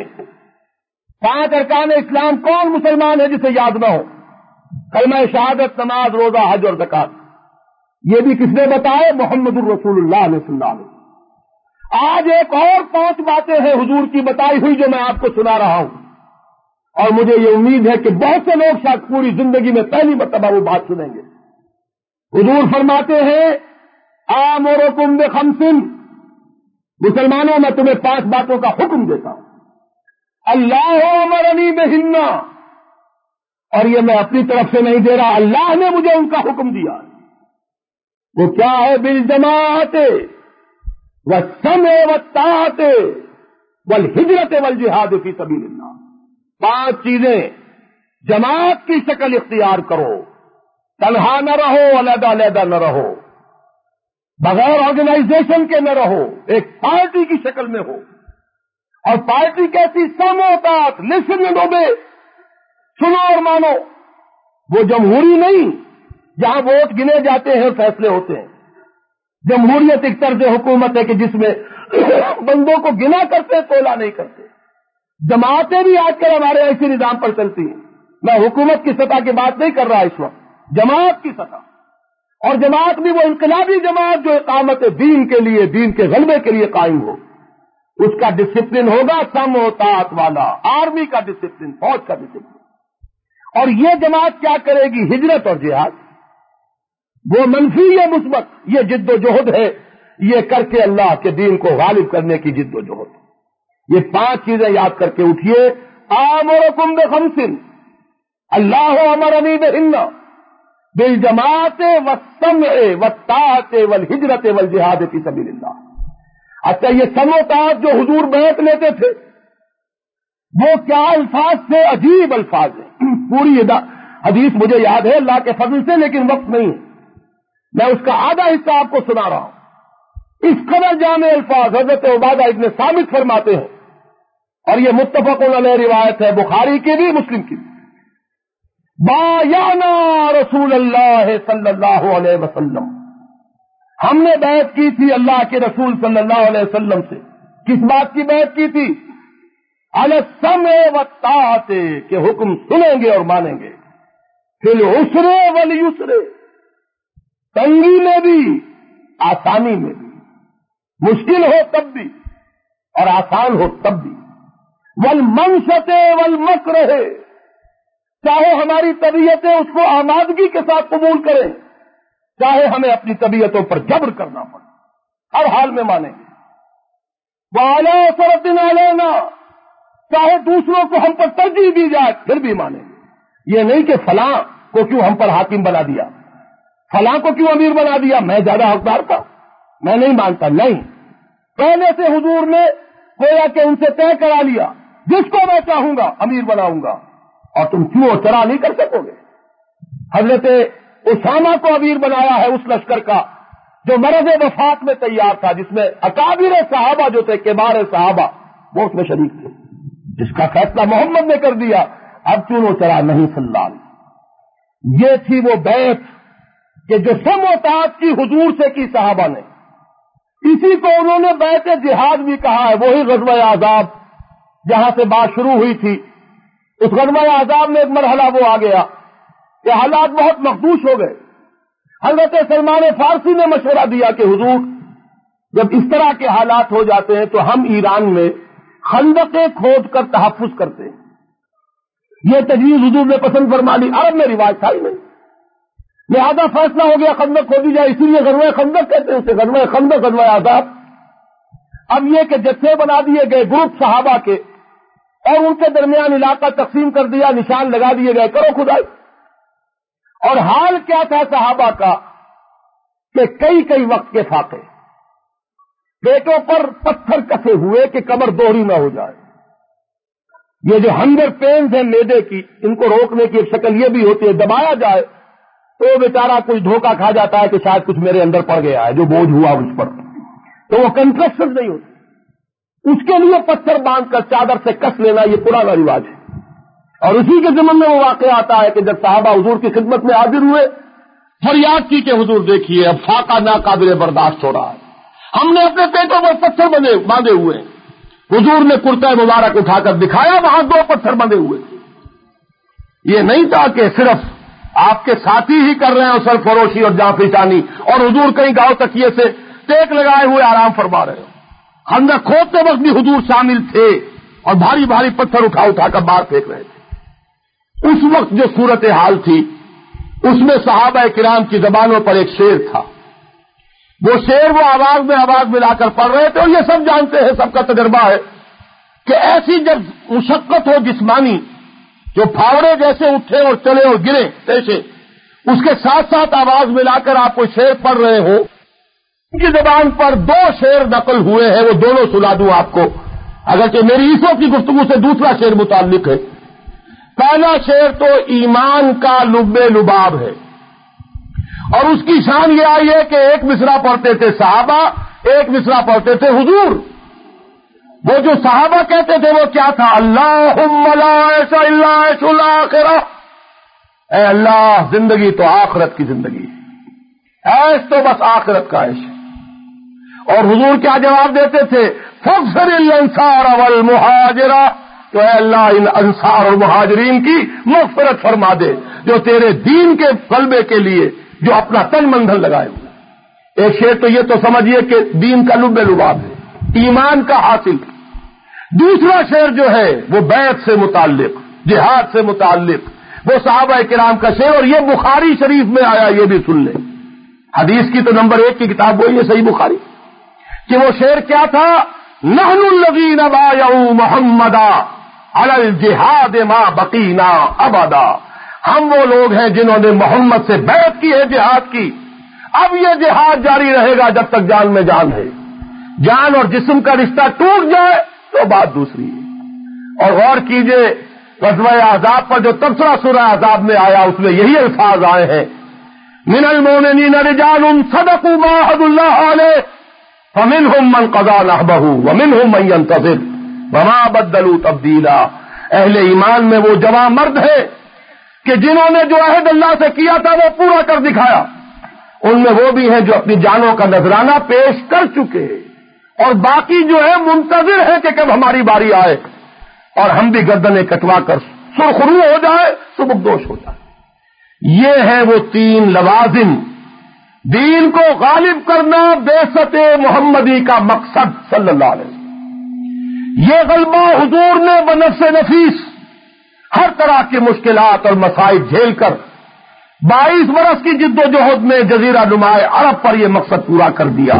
5 ارکان اسلام۔ کون مسلمان ہے جسے یاد نہ ہو؟ کلمہ شہادت، نماز، روزہ، حج اور زکات۔ یہ بھی کس نے بتائے؟ محمد الرسول اللہ صلی اللہ علیہ وسلم۔ آج ایک اور 5 باتیں ہیں حضور کی بتائی ہوئی جو میں آپ کو سنا رہا ہوں، اور مجھے یہ امید ہے کہ بہت سے لوگ شاید پوری زندگی میں پہلی مرتبہ وہ بات سنیں گے۔ حضور فرماتے ہیں، آمرکم بخمس، مسلمانوں میں تمہیں 5 باتوں کا حکم دیتا ہوں۔ اللہ امرنی بہن، اور یہ میں اپنی طرف سے نہیں دے رہا، اللہ نے مجھے ان کا حکم دیا۔ وہ کیا ہے؟ بالجماعت والسمع والطاعت والہجرت والجہاد فی سبیل اللہ۔ 5 چیزیں جماعت کی شکل اختیار کرو، تنہا نہ رہو، علیحدہ علیحدہ نہ رہو، بغیر آرگنائزیشن کے نہ رہو، ایک پارٹی کی شکل میں ہو۔ اور پارٹی کیسی؟ سمع و طاعت، لسن اینڈ اوبے، سنو اور مانو۔ وہ جمہوری نہیں جہاں ووٹ گنے جاتے ہیں، فیصلے ہوتے ہیں۔ جمہوریت ایک طرز حکومت ہے کہ جس میں بندوں کو گنا کرتے، تولا نہیں کرتے۔ جماعتیں بھی آج کل ہمارے ایسے نظام پر چلتی ہیں۔ میں حکومت کی سطح کی بات نہیں کر رہا اس وقت، جماعت کی سطح۔ اور جماعت بھی وہ انقلابی جماعت جو اقامت دین کے لیے، دین کے غلبے کے لیے قائم ہو۔ اس کا ڈسپلن ہوگا سمع و طاعت والا، آرمی کا ڈسپلن، فوج کا ڈسپلن۔ اور یہ جماعت کیا کرے گی؟ ہجرت اور جہاد۔ وہ منفی یا مثبت، یہ جد و جہد ہے، یہ کر کے اللہ کے دین کو غالب کرنے کی جد و جہد۔ یہ 5 چیزیں یاد کر کے اٹھیے۔ آمرکم بخمس، اللہ امرنی بہن، بالجماعت والسمع والطاعت والہجرت والجہاد فی سبیل اللہ۔ اچھا، یہ سمع و طاعت جو حضور بیعت لیتے تھے، وہ کیا الفاظ سے؟ عجیب الفاظ ہیں۔ پوری حدیث مجھے یاد ہے اللہ کے فضل سے، لیکن وقت نہیں ہے، میں اس کا آدھا حصہ آپ کو سنا رہا ہوں۔ اس قدر جامع الفاظ۔ حضرت عبادہ ابن صامت فرماتے ہیں، اور یہ متفق علیہ روایت ہے، بخاری کی بھی مسلم کی بھی۔ بایعنا رسول اللہ صلی اللہ علیہ وسلم، ہم نے بیعت کی تھی اللہ کے رسول صلی اللہ علیہ وسلم سے۔ کس بات کی بیعت کی تھی؟ علی السمع والطاعۃ، کہ حکم سنیں گے اور مانیں گے، فی العسر والیسر، تنگی میں بھی آسانی میں بھی، مشکل ہو تب بھی اور آسان ہو تب بھی، والمنشط والمکرہ، چاہے ہماری طبیعتیں اس کو آمادگی کے ساتھ قبول کریں، چاہے ہمیں اپنی طبیعتوں پر جبر کرنا پڑے، ہر حال میں مانیں گے۔ وعلی اثرۃ علینا، چاہے دوسروں کو ہم پر ترجیح دی جائے پھر بھی مانیں گے۔ یہ نہیں کہ فلاں کو کیوں ہم پر حاکم بنا دیا، فلاں کو کیوں امیر بنا دیا، میں زیادہ حقدار تھا، میں نہیں مانتا، نہیں۔ پہلے سے حضور نے گویا کہ ان سے طے کرا لیا، جس کو میں چاہوں گا امیر بناؤں گا، اور تم کیوں چرا نہیں کر سکو گے۔ حضرت اسامہ کو امیر بنایا ہے اس لشکر کا جو مرض وفات میں تیار تھا، جس میں اکابر صحابہ جو تھے، کبار صحابہ، وہ اس میں شریک تھے، جس کا فیصلہ محمد نے کر دیا، اب کیوں وہ چرا نہیں صلی اللہ علیہ وسلم۔ یہ تھی وہ بیعت کہ جو سم و طاعت کی حضور سے کی صحابہ نے، اسی کو انہوں نے بیعت جہاد بھی کہا ہے۔ وہی غزوہ احزاب جہاں سے بات شروع ہوئی تھی، اس غزوہ احزاب میں ایک مرحلہ وہ آ گیا کہ حالات بہت مخدوش ہو گئے۔ حضرت سلمان فارسی نے مشورہ دیا کہ حضور جب اس طرح کے حالات ہو جاتے ہیں تو ہم ایران میں خندقیں کھود کر تحفظ کرتے ہیں۔ یہ تجویز حضور نے پسند فرما لی، عرب میں رواج تھا ہی نہیں، لہذا فیصلہ ہو گیا خندق کھودی جائے، اسی لیے غزوہ خندق کہتے ہیں اسے، غزوہ خندق، غزوہ احزاب۔ اب یہ کہ جتھے بنا دیے گئے گروپ صحابہ کے، اور ان کے درمیان علاقہ تقسیم کر دیا، نشان لگا دیے گئے، کرو کھدائی۔ اور حال کیا تھا صحابہ کا کہ کئی کئی وقت کے فاقے، پیٹوں پر پتھر کسے ہوئے کہ کمر دوہری نہ ہو جائے۔ یہ جو ہنگر پینز ہیں معدے کی، ان کو روکنے کی ایک شکل یہ بھی ہوتی ہے، دبایا جائے تو بیچارہ کوئی دھوکہ کھا جاتا ہے کہ شاید کچھ میرے اندر پڑ گیا ہے، جو بوجھ ہوا اس پر، تو وہ کنٹریکشن نہیں ہوتی، اس کے لیے پتھر باندھ کر چادر سے کس لینا یہ پرانا رواج ہے۔ اور اسی کے ضمن میں وہ واقعہ آتا ہے کہ جب صحابہ حضور کی خدمت میں حاضر ہوئے، فریاد کی کہ حضور دیکھیے اب فاقہ ناقابل برداشت ہو رہا ہے، ہم نے اپنے پیٹوں پر پتھر باندھے ہوئے ہیں۔ حضور نے کرتا مبارک اٹھا کر دکھایا، وہاں 2 پتھر بندھے ہوئے تھے۔ یہ نہیں تھا کہ صرف آپ کے ساتھی ہی کر رہے ہیں سر فروشی اور جاں پہچانی، اور حضور کہیں گاؤں تکیے سے ٹیک لگائے ہوئے آرام فرما رہے ہو۔ خندق کھودتے وقت بھی حضور شامل تھے اور بھاری بھاری پتھر اٹھا کر باہر پھینک رہے تھے۔ اس وقت جو صورتحال تھی اس میں صحابہ کرام کی زبانوں پر ایک شعر تھا، وہ شعر وہ آواز میں آواز ملا کر پڑھ رہے تھے، اور یہ سب جانتے ہیں، سب کا تجربہ ہے کہ ایسی جب مشقت ہو جسمانی، جو پھاوڑے جیسے اٹھے اور چلے اور گرے ایسے، اس کے ساتھ ساتھ آواز ملا کر آپ کو شعر پڑھ رہے ہو، ان کی زبان پر 2 شعر نقل ہوئے ہیں، وہ دونوں سنا دوں آپ کو، اگرچہ میری اس وقت کی گفتگو سے دوسرا شعر متعلق ہے۔ پہلا شعر تو ایمان کا لب لباب ہے، اور اس کی شان یہ آئی ہے کہ ایک مصرع پڑھتے تھے صحابہ، ایک مصرع پڑھتے تھے حضور۔ وہ جو صحابہ کہتے تھے وہ کیا تھا؟ اللہم لا عیش الا عیش الاخرہ، اے اللہ زندگی تو آخرت کی زندگی ہے، عیش تو بس آخرت کا عیش ہے۔ اور حضور کیا جواب دیتے تھے؟ فاغفر الانصار والمہاجرہ، تو اے اللہ ان انصار اور مہاجرین کی مغفرت فرما دے جو تیرے دین کے غلبے کے لیے جو اپنا تن من دھن لگائے ہوئے۔ ایک شعر تو یہ تو سمجھیے کہ دین کا لب لباب ہے، ایمان کا حاصل۔ دوسرا شعر جو ہے وہ بیعت سے متعلق، جہاد سے متعلق، وہ صحابہ کرام کا شعر، اور یہ بخاری شریف میں آیا، یہ بھی سن لیں۔ حدیث کی تو نمبر 1 کی کتاب وہی ہے صحیح بخاری، کہ وہ شعر کیا تھا؟ نحن الذین بایعوا محمدا علی الجہاد ما بقینا ابدا، ہم وہ لوگ ہیں جنہوں نے محمد سے بیعت کی ہے جہاد کی، اب یہ جہاد جاری رہے گا جب تک جان میں جان ہے۔ جان اور جسم کا رشتہ ٹوٹ جائے تو بات دوسری ہے۔ اور غور کیجئے غزوہ احزاب پر جو تبصرہ سورہ احزاب میں آیا، اس میں یہی الفاظ آئے ہیں، من المؤمنین رجال صدقوا ما عهد اللہ علیہ فمنهم من قضى نحبه ومنهم من ينتظر، وما بدلوا تبدیلا. اہل ایمان میں وہ جوان مرد ہے کہ جنہوں نے جو عہد اللہ سے کیا تھا وہ پورا کر دکھایا. ان میں وہ بھی ہیں جو اپنی جانوں کا نذرانہ پیش کر چکے اور باقی جو ہے منتظر ہے کہ کب ہماری باری آئے اور ہم بھی گردنیں کٹوا کر سرخرو ہو جائے، سبکدوش ہو جائے. یہ ہیں وہ 3 لوازم دین کو غالب کرنا، بعثت محمدی کا مقصد صلی اللہ علیہ وسلم. یہ غلبہ حضور نے بنفس نفیس ہر طرح کی مشکلات اور مسائل جھیل کر 22 برس کی جد و جہد میں جزیرہ نما عرب پر یہ مقصد پورا کر دیا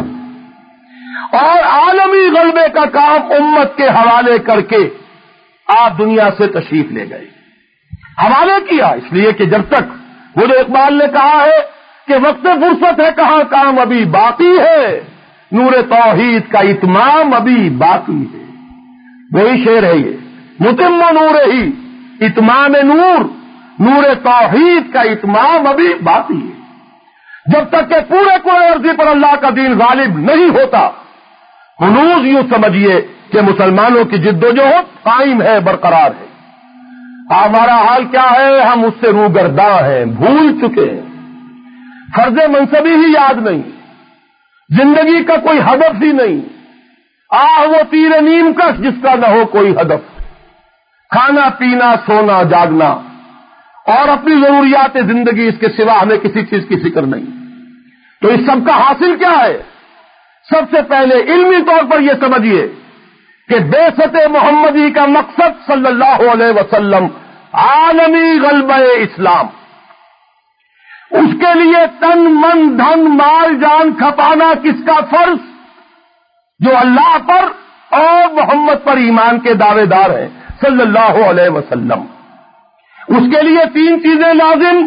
اور عالمی غلبے کا کام امت کے حوالے کر کے آپ دنیا سے تشریف لے گئے. حوالے کیا اس لیے کہ جب تک وہ جو اقبال نے کہا ہے کہ وقت فرصت ہے کہاں کام ابھی باقی ہے، نور توحید کا اتمام ابھی باقی ہے. وہی شعر ہے یہ، متم نور ہی اتمام نور، نور توحید کا اتمام ابھی باقی ہے. جب تک کہ پورے عرضی پر اللہ کا دین غالب نہیں ہوتا، ہنوز یوں سمجھیے کہ مسلمانوں کی جد و جہد قائم ہے، برقرار ہے. ہمارا حال کیا ہے؟ ہم اس سے روگرداں ہیں، بھول چکے ہیں. فرض منصبی ہی یاد نہیں، زندگی کا کوئی ہدف ہی نہیں. وہ تیر نیم کش جس کا نہ ہو کوئی ہدف، کھانا پینا سونا جاگنا اور اپنی ضروریات زندگی، اس کے سوا ہمیں کسی چیز کی فکر نہیں. تو اس سب کا حاصل کیا ہے؟ سب سے پہلے علمی طور پر یہ سمجھیے کہ بعثت محمدی کا مقصد صلی اللہ علیہ وسلم عالمی غلبہ اسلام. اس کے لیے تن من دھن مال جان کھپانا کس کا فرض؟ جو اللہ پر اور محمد پر ایمان کے دعوے دار ہیں صلی اللہ علیہ وسلم. اس کے لیے 3 چیزیں لازم: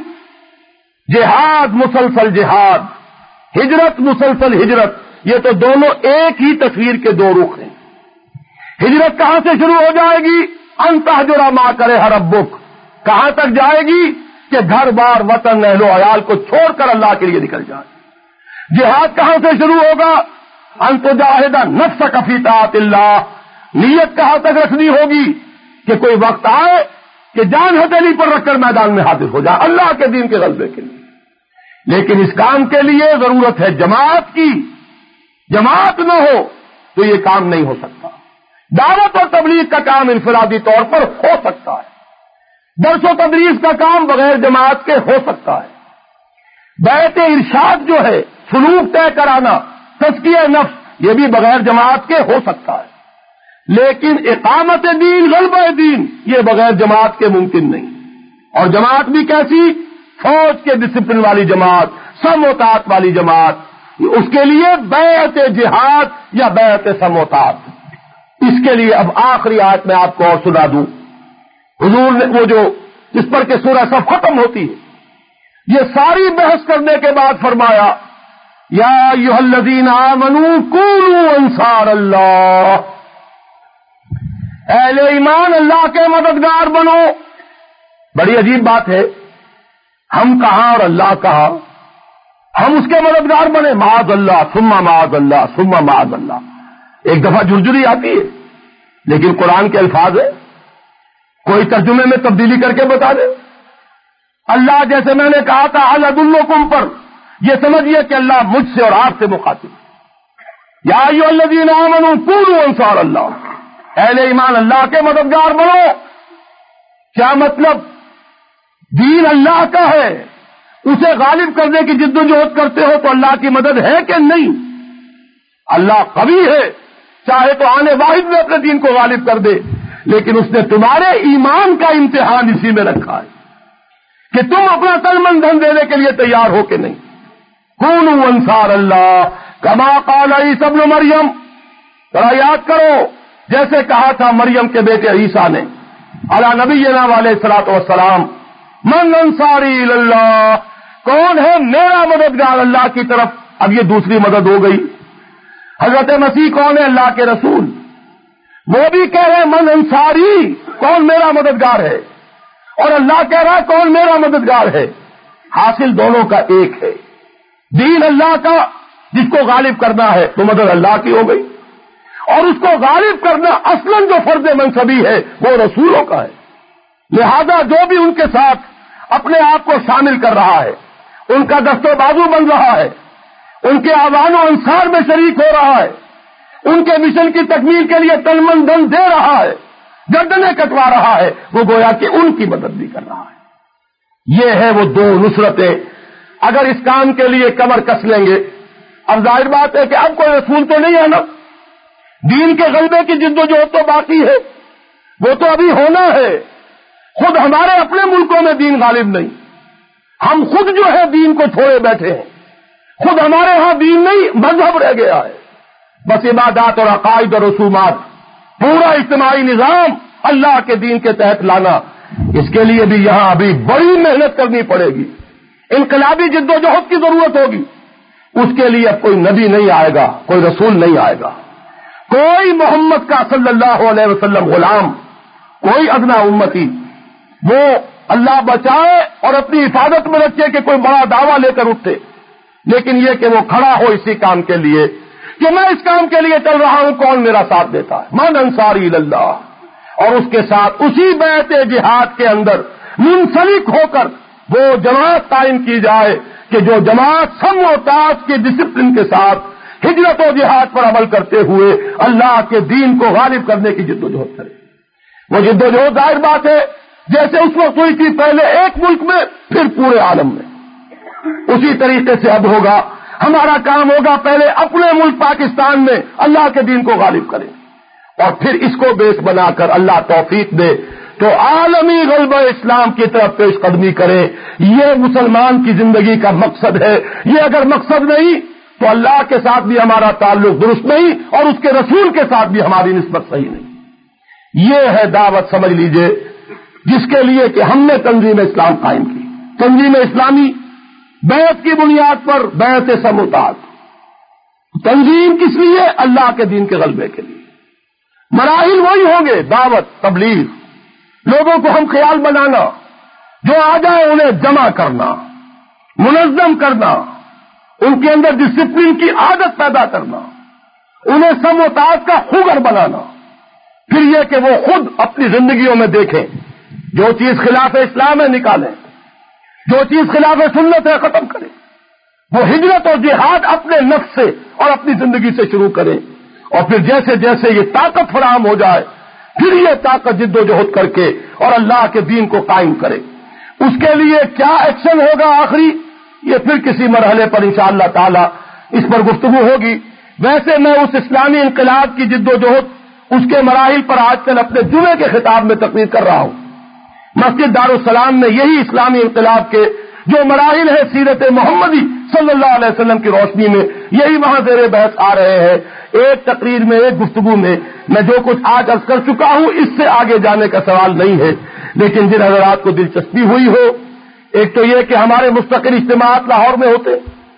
جہاد، مسلسل جہاد، ہجرت، مسلسل ہجرت. یہ تو دونوں ایک ہی تصویر کے 2 رخ ہیں. ہجرت کہاں سے شروع ہو جائے گی؟ ان تہجر ما کرے ربک. کہاں تک جائے گی؟ کہ گھر بار وطن اہل و عیال کو چھوڑ کر اللہ کے لیے نکل جائے. جہاد کہاں سے شروع ہوگا؟ ان تجاہد نفسک فی طاعت اللہ. نیت کہاں تک رکھنی ہوگی؟ کہ کوئی وقت آئے کہ جان ہتھیلی پر رکھ کر میدان میں حاضر ہو جائے اللہ کے دین کے غلبے کے لیے. لیکن اس کام کے لیے ضرورت ہے جماعت کی. جماعت نہ ہو تو یہ کام نہیں ہو سکتا. دعوت اور تبلیغ کا کام انفرادی طور پر ہو سکتا ہے، درس و تدریس کا کام بغیر جماعت کے ہو سکتا ہے. بیعت ارشاد جو ہے، سلوک طے کرانا، تزکیہ نفس، یہ بھی بغیر جماعت کے ہو سکتا ہے. لیکن اقامت دین، غلبہ دین، یہ بغیر جماعت کے ممکن نہیں. اور جماعت بھی کیسی؟ فوج کے ڈسپلن والی جماعت، سم و طاعت والی جماعت. اس کے لیے بیعت جہاد یا بیعت سم و طاعت. اس کے لیے اب آخری آیت میں آپ کو اور سنا دوں. حضور نے وہ جو جس پر کہ سورہ صف ختم ہوتی ہے، یہ ساری بحث کرنے کے بعد فرمایا یا ایھا الذین آمنوا کونوا انصار اللہ. اہل ایمان اللہ کے مددگار بنو. بڑی عجیب بات ہے، ہم کہاں اور اللہ کہاں؟ ہم اس کے مددگار بنے، معاذ اللہ ثم معاذ اللہ ثم معاذ اللہ. ایک دفعہ جھرجھری آتی ہے، لیکن قرآن کے الفاظ ہے، کوئی ترجمے میں تبدیلی کر کے بتا دے. اللہ جیسے میں نے کہا تھا هل ادلکم پر، یہ سمجھیے کہ اللہ مجھ سے اور آپ سے مخاطب. یا ایھا الذین آمنوا کونوا انصار اللہ. اہل ایمان اللہ کے مددگار بنو. کیا مطلب؟ دین اللہ کا ہے، اسے غالب کرنے کی جد و جہد کرتے ہو تو اللہ کی مدد ہے کہ نہیں؟ اللہ قوی ہے، چاہے تو آنے واحد میں اپنے دین کو غالب کر دے. لیکن اس نے تمہارے ایمان کا امتحان اسی میں رکھا ہے کہ تم اپنا تن من دھن دینے کے لیے تیار ہو کہ نہیں. کونوا انصار اللہ کما قال عیسی ابن مریم. ذرا یاد کرو جیسے کہا تھا مریم کے بیٹے عیسیٰ نے علی نبینا علیہ الصلوۃ والسلام، من انصاری اللہ، کون ہے میرا مددگار اللہ کی طرف. اب یہ دوسری مدد ہو گئی. حضرت مسیح کون ہے؟ اللہ کے رسول. وہ بھی کہہ رہے ہیں من انصاری، کون میرا مددگار ہے، اور اللہ کہہ رہا ہے کون میرا مددگار ہے. حاصل دونوں کا ایک ہے، دین اللہ کا جس کو غالب کرنا ہے تو مدد اللہ کی ہو گئی، اور اس کو غالب کرنا اصلاً جو فرض منصبی ہے وہ رسولوں کا ہے۔ لہذا جو بھی ان کے ساتھ اپنے آپ کو شامل کر رہا ہے، ان کا دست و بازو بن رہا ہے، ان کے اعوان و انصار میں شریک ہو رہا ہے، ان کے مشن کی تکمیل کے لیے تن من دھن دے رہا ہے، گردنیں کٹوا رہا ہے، وہ گویا کہ ان کی مدد بھی کر رہا ہے۔ یہ ہے وہ دو نصرتیں۔ اگر اس کام کے لیے کمر کس لیں گے، اب ظاہر بات ہے کہ اب کوئی رسول تو نہیں ہے نا، دین کے غلبے کی جد و جہد تو باقی ہے، وہ تو ابھی ہونا ہے۔ خود ہمارے اپنے ملکوں میں دین غالب نہیں، ہم خود جو ہے دین کو چھوڑے بیٹھے ہیں، خود ہمارے ہاں دین نہیں مذہب رہ گیا ہے، بس عبادات اور عقائد اور رسومات، پورا اجتماعی نظام اللہ کے دین کے تحت لانا، اس کے لیے بھی یہاں ابھی بڑی محنت کرنی پڑے گی، انقلابی جد و جہد کی ضرورت ہوگی۔ اس کے لیے اب کوئی نبی نہیں آئے گا، کوئی رسول نہیں آئے گا، کوئی محمد کا صلی اللہ علیہ وسلم غلام، کوئی ادنا امتی، وہ اللہ بچائے اور اپنی حفاظت میں رکھے کہ کوئی بڑا دعویٰ لے کر اٹھے، لیکن یہ کہ وہ کھڑا ہو اسی کام کے لیے کہ میں اس کام کے لیے چل رہا ہوں، کون میرا ساتھ دیتا ہے، من انصاری اللہ، اور اس کے ساتھ اسی بیعت جہاد کے اندر منسلک ہو کر وہ جماعت قائم کی جائے کہ جو جماعت سم و تعاط کے ڈسپلن کے ساتھ ہجرت و جہاد پر عمل کرتے ہوئے اللہ کے دین کو غالب کرنے کی جد و جہد کرے۔ وہ جد و جہد ظاہر بات ہے جیسے اس وقت ہوئی تھی پہلے ایک ملک میں پھر پورے عالم میں، اسی طریقے سے اب ہوگا۔ ہمارا کام ہوگا پہلے اپنے ملک پاکستان میں اللہ کے دین کو غالب کریں، اور پھر اس کو بیس بنا کر اللہ توفیق دے تو عالمی غلبہ اسلام کی طرف پیش قدمی کرے۔ یہ مسلمان کی زندگی کا مقصد ہے۔ یہ اگر مقصد نہیں تو اللہ کے ساتھ بھی ہمارا تعلق درست نہیں، اور اس کے رسول کے ساتھ بھی ہماری نسبت صحیح نہیں۔ یہ ہے دعوت، سمجھ لیجئے، جس کے لیے کہ ہم نے تنظیم اسلام قائم کی۔ تنظیم اسلامی بیعت کی بنیاد پر بیعت سموتات، تنظیم کس لیے؟ اللہ کے دین کے غلبے کے لیے۔ مراحل وہی ہوں گے، دعوت، تبلیغ، لوگوں کو ہم خیال بنانا، جو آ جائے انہیں جمع کرنا، منظم کرنا، ان کے اندر ڈسپلن کی عادت پیدا کرنا، انہیں سموتات کا خوگر بنانا، پھر یہ کہ وہ خود اپنی زندگیوں میں دیکھیں، جو چیز خلاف اسلام ہے نکالیں، جو چیز خلاف سنت ہے ختم کریں، وہ ہجرت اور جہاد اپنے نفس سے اور اپنی زندگی سے شروع کریں، اور پھر جیسے جیسے یہ طاقت فراہم ہو جائے پھر یہ طاقت جد و جہد کر کے اور اللہ کے دین کو قائم کرے۔ اس کے لیے کیا ایکشن ہوگا آخری، یہ پھر کسی مرحلے پر انشاءاللہ تعالی اس پر گفتگو ہوگی۔ ویسے میں اس اسلامی انقلاب کی جد و جہد، اس کے مراحل پر آج کل اپنے جمعے کے خطاب میں تقریر کر رہا ہوں۔ مسجد دارالسلام میں یہی اسلامی انقلاب کے جو مراحل ہیں سیرت محمدی صلی اللہ علیہ وسلم کی روشنی میں، یہی وہاں زیر بحث آ رہے ہیں۔ ایک تقریر میں، ایک گفتگو میں میں جو کچھ آج عرض کر چکا ہوں، اس سے آگے جانے کا سوال نہیں ہے، لیکن جن حضرات کو دلچسپی ہوئی ہو، ایک تو یہ کہ ہمارے مستقل اجتماعات لاہور میں ہوتے،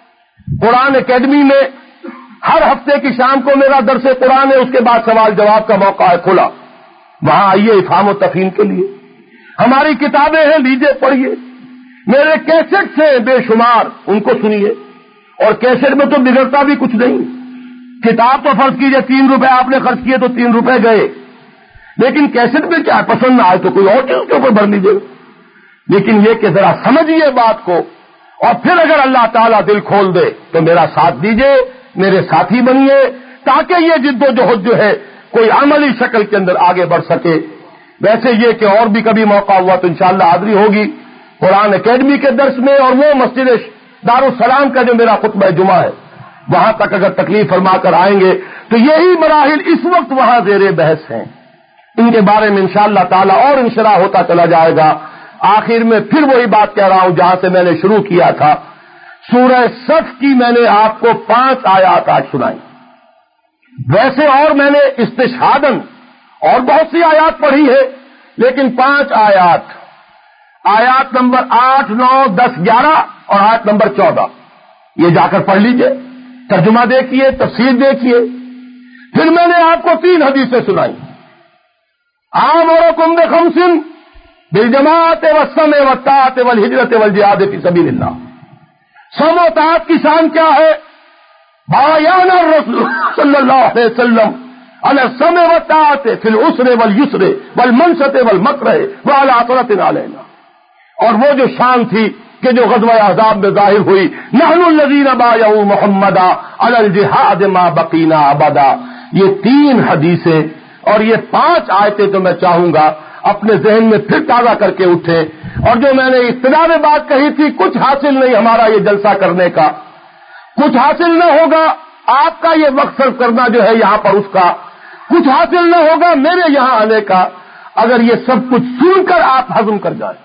قرآن اکیڈمی میں ہر ہفتے کی شام کو میرا درس قرآن ہے، اس کے بعد سوال جواب کا موقع ہے کھلا، وہاں آئیے افہام و تفہیم کے لیے۔ ہماری کتابیں ہیں، لیجئے پڑھیے، میرے کیسٹ سے بے شمار، ان کو سنیے، اور کیسٹ میں تو بگڑتا بھی کچھ نہیں۔ کتاب تو فرض کیجئے 3 روپے آپ نے خرچ کیے تو 3 روپے گئے، لیکن کیسٹ میں کیا پسند نہ آئے تو کوئی اور چیز کے اوپر بھر لیجیے گا۔ لیکن یہ کہ ذرا سمجھیے بات کو، اور پھر اگر اللہ تعالیٰ دل کھول دے تو میرا ساتھ دیجیے، میرے ساتھی بنیے، تاکہ یہ جد و جہد جو ہے کوئی عملی شکل کے اندر آگے بڑھ سکے۔ ویسے یہ کہ اور بھی کبھی موقع ہوا تو انشاءاللہ حاضری ہوگی قرآن اکیڈمی کے درس میں، اور وہ مسجد دارالسلام کا جو میرا خطبہ جمعہ ہے وہاں تک اگر تکلیف فرما کر آئیں گے تو یہی مراحل اس وقت وہاں زیر بحث ہیں، ان کے بارے میں انشاءاللہ تعالی اور انشراح ہوتا چلا جائے گا۔ آخر میں پھر وہی بات کہہ رہا ہوں جہاں سے میں نے شروع کیا تھا۔ سورہ صف کی میں نے آپ کو 5 آیات آج سنائی، ویسے اور میں نے استشہاداً اور بہت سی آیات پڑھی ہے، لیکن 5 آیات، آیات نمبر 8، 9، 10، 11 اور آیت نمبر 14، یہ جا کر پڑھ لیجئے، ترجمہ دیکھیے، تفسیر دیکھیے۔ پھر میں نے آپ کو 3 حدیثیں سنائی۔ آمرکم بخمس بالجماعت والسمع والطاعت والہجرت والجہاد فی سبیل اللہ۔ سمع و طاعت کی شان کیا ہے؟ بیان الرسول صلی اللہ علیہ وسلم علی السمع والطاعۃ فی العسر والیسر والمنشط والمکرہ وعلی عثرۃ علینا. اور وہ جو شان تھی کہ جو غزوہ احزاب میں ظاہر ہوئی، نحن الذین بایعوا محمدا علی الجہاد ما بقینا ابدا. یہ 3 حدیثیں اور یہ 5 آیتیں تو میں چاہوں گا اپنے ذہن میں پھر تازہ کر کے اٹھے. اور جو میں نے ابتدا میں بات کہی تھی، کچھ حاصل نہیں ہمارا یہ جلسہ کرنے کا، کچھ حاصل نہ ہوگا آپ کا یہ وقت صرف کرنا جو ہے یہاں پر، اس کا کچھ حاصل نہ ہوگا میرے یہاں آنے کا، اگر یہ سب کچھ سن کر آپ ہضم کر جائیں.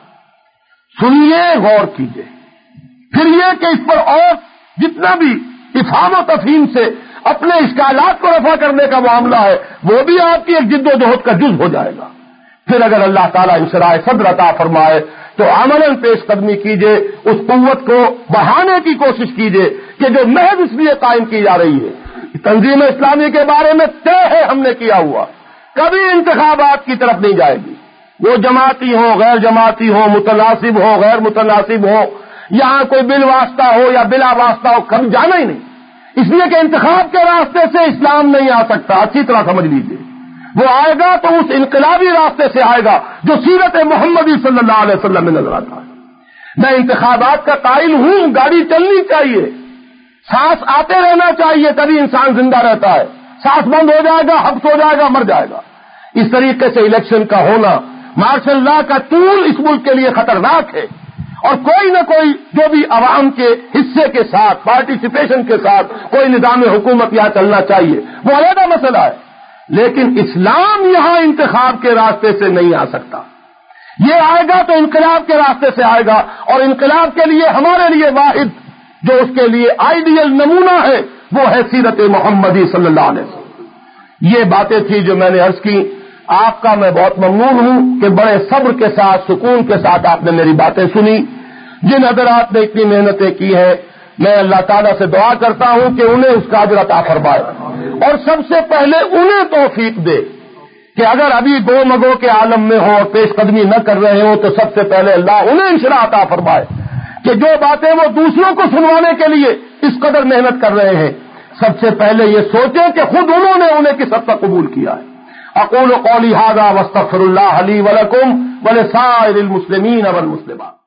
سنیے، غور کیجیے، پھر یہ کہ اس پر اور جتنا بھی افہام و تفہیم سے اپنے اشکالات کو رفع کرنے کا معاملہ ہے وہ بھی آپ کی ایک جد و جہد کا جز ہو جائے گا. پھر اگر اللہ تعالیٰ انشراح صدر عطا فرمائے تو عملاً پیش قدمی کیجیے، اس قوت کو بڑھانے کی کوشش کیجیے کہ جو محض اس لیے قائم کی جا رہی ہے. تنظیم اسلامی کے بارے میں طے ہے ہم نے کیا ہوا، کبھی انتخابات کی طرف نہیں جائے گی. وہ جماعتی ہو، غیر جماعتی ہو، متناسب ہو، غیر متناسب ہو، یہاں کوئی بل واسطہ ہو یا بلا واسطہ ہو، کبھی جانا ہی نہیں. اس لیے کہ انتخاب کے راستے سے اسلام نہیں آ سکتا، اچھی طرح سمجھ لیجیے. وہ آئے گا تو اس انقلابی راستے سے آئے گا جو سیرت محمدی صلی اللہ علیہ وسلم میں نظر آتا ہے. میں انتخابات کا قائل ہوں، گاڑی چلنی چاہیے، سانس آتے رہنا چاہیے، تبھی انسان زندہ رہتا ہے. سانس بند ہو جائے گا، حبس ہو جائے گا، مر جائے گا. اس طریقے سے الیکشن کا ہونا مارشل لا کا طول اس ملک کے لیے خطرناک ہے. اور کوئی نہ کوئی جو بھی عوام کے حصے کے ساتھ، پارٹیسپیشن کے ساتھ کوئی نظام حکومت یہاں چلنا چاہیے، وہ علیحدہ مسئلہ ہے. لیکن اسلام یہاں انتخاب کے راستے سے نہیں آ سکتا. یہ آئے گا تو انقلاب کے راستے سے آئے گا، اور انقلاب کے لیے ہمارے لیے واحد جو اس کے لیے آئیڈیل نمونہ ہے وہ ہے سیرت محمدی صلی اللہ علیہ وسلم. یہ باتیں تھی جو میں نے عرض کی. آپ کا میں بہت ممنون ہوں کہ بڑے صبر کے ساتھ، سکون کے ساتھ آپ نے میری باتیں سنی. جن حضرات نے اتنی محنتیں کی ہیں، میں اللہ تعالیٰ سے دعا کرتا ہوں کہ انہیں اس کا اجر عطا فرمائے، اور سب سے پہلے انہیں توفیق دے کہ اگر ابھی دو مگوں کے عالم میں ہوں اور پیش قدمی نہ کر رہے ہوں تو سب سے پہلے اللہ انہیں انشراح عطا فرمائے کہ جو باتیں وہ دوسروں کو سنوانے کے لیے اس قدر محنت کر رہے ہیں، سب سے پہلے یہ سوچیں کہ خود انہوں نے انہیں کس حد تک قبول کیا ہے. اقول قولی ھذا واستغفر اللہ لی ولکم ولسائر المسلمین والمسلمات.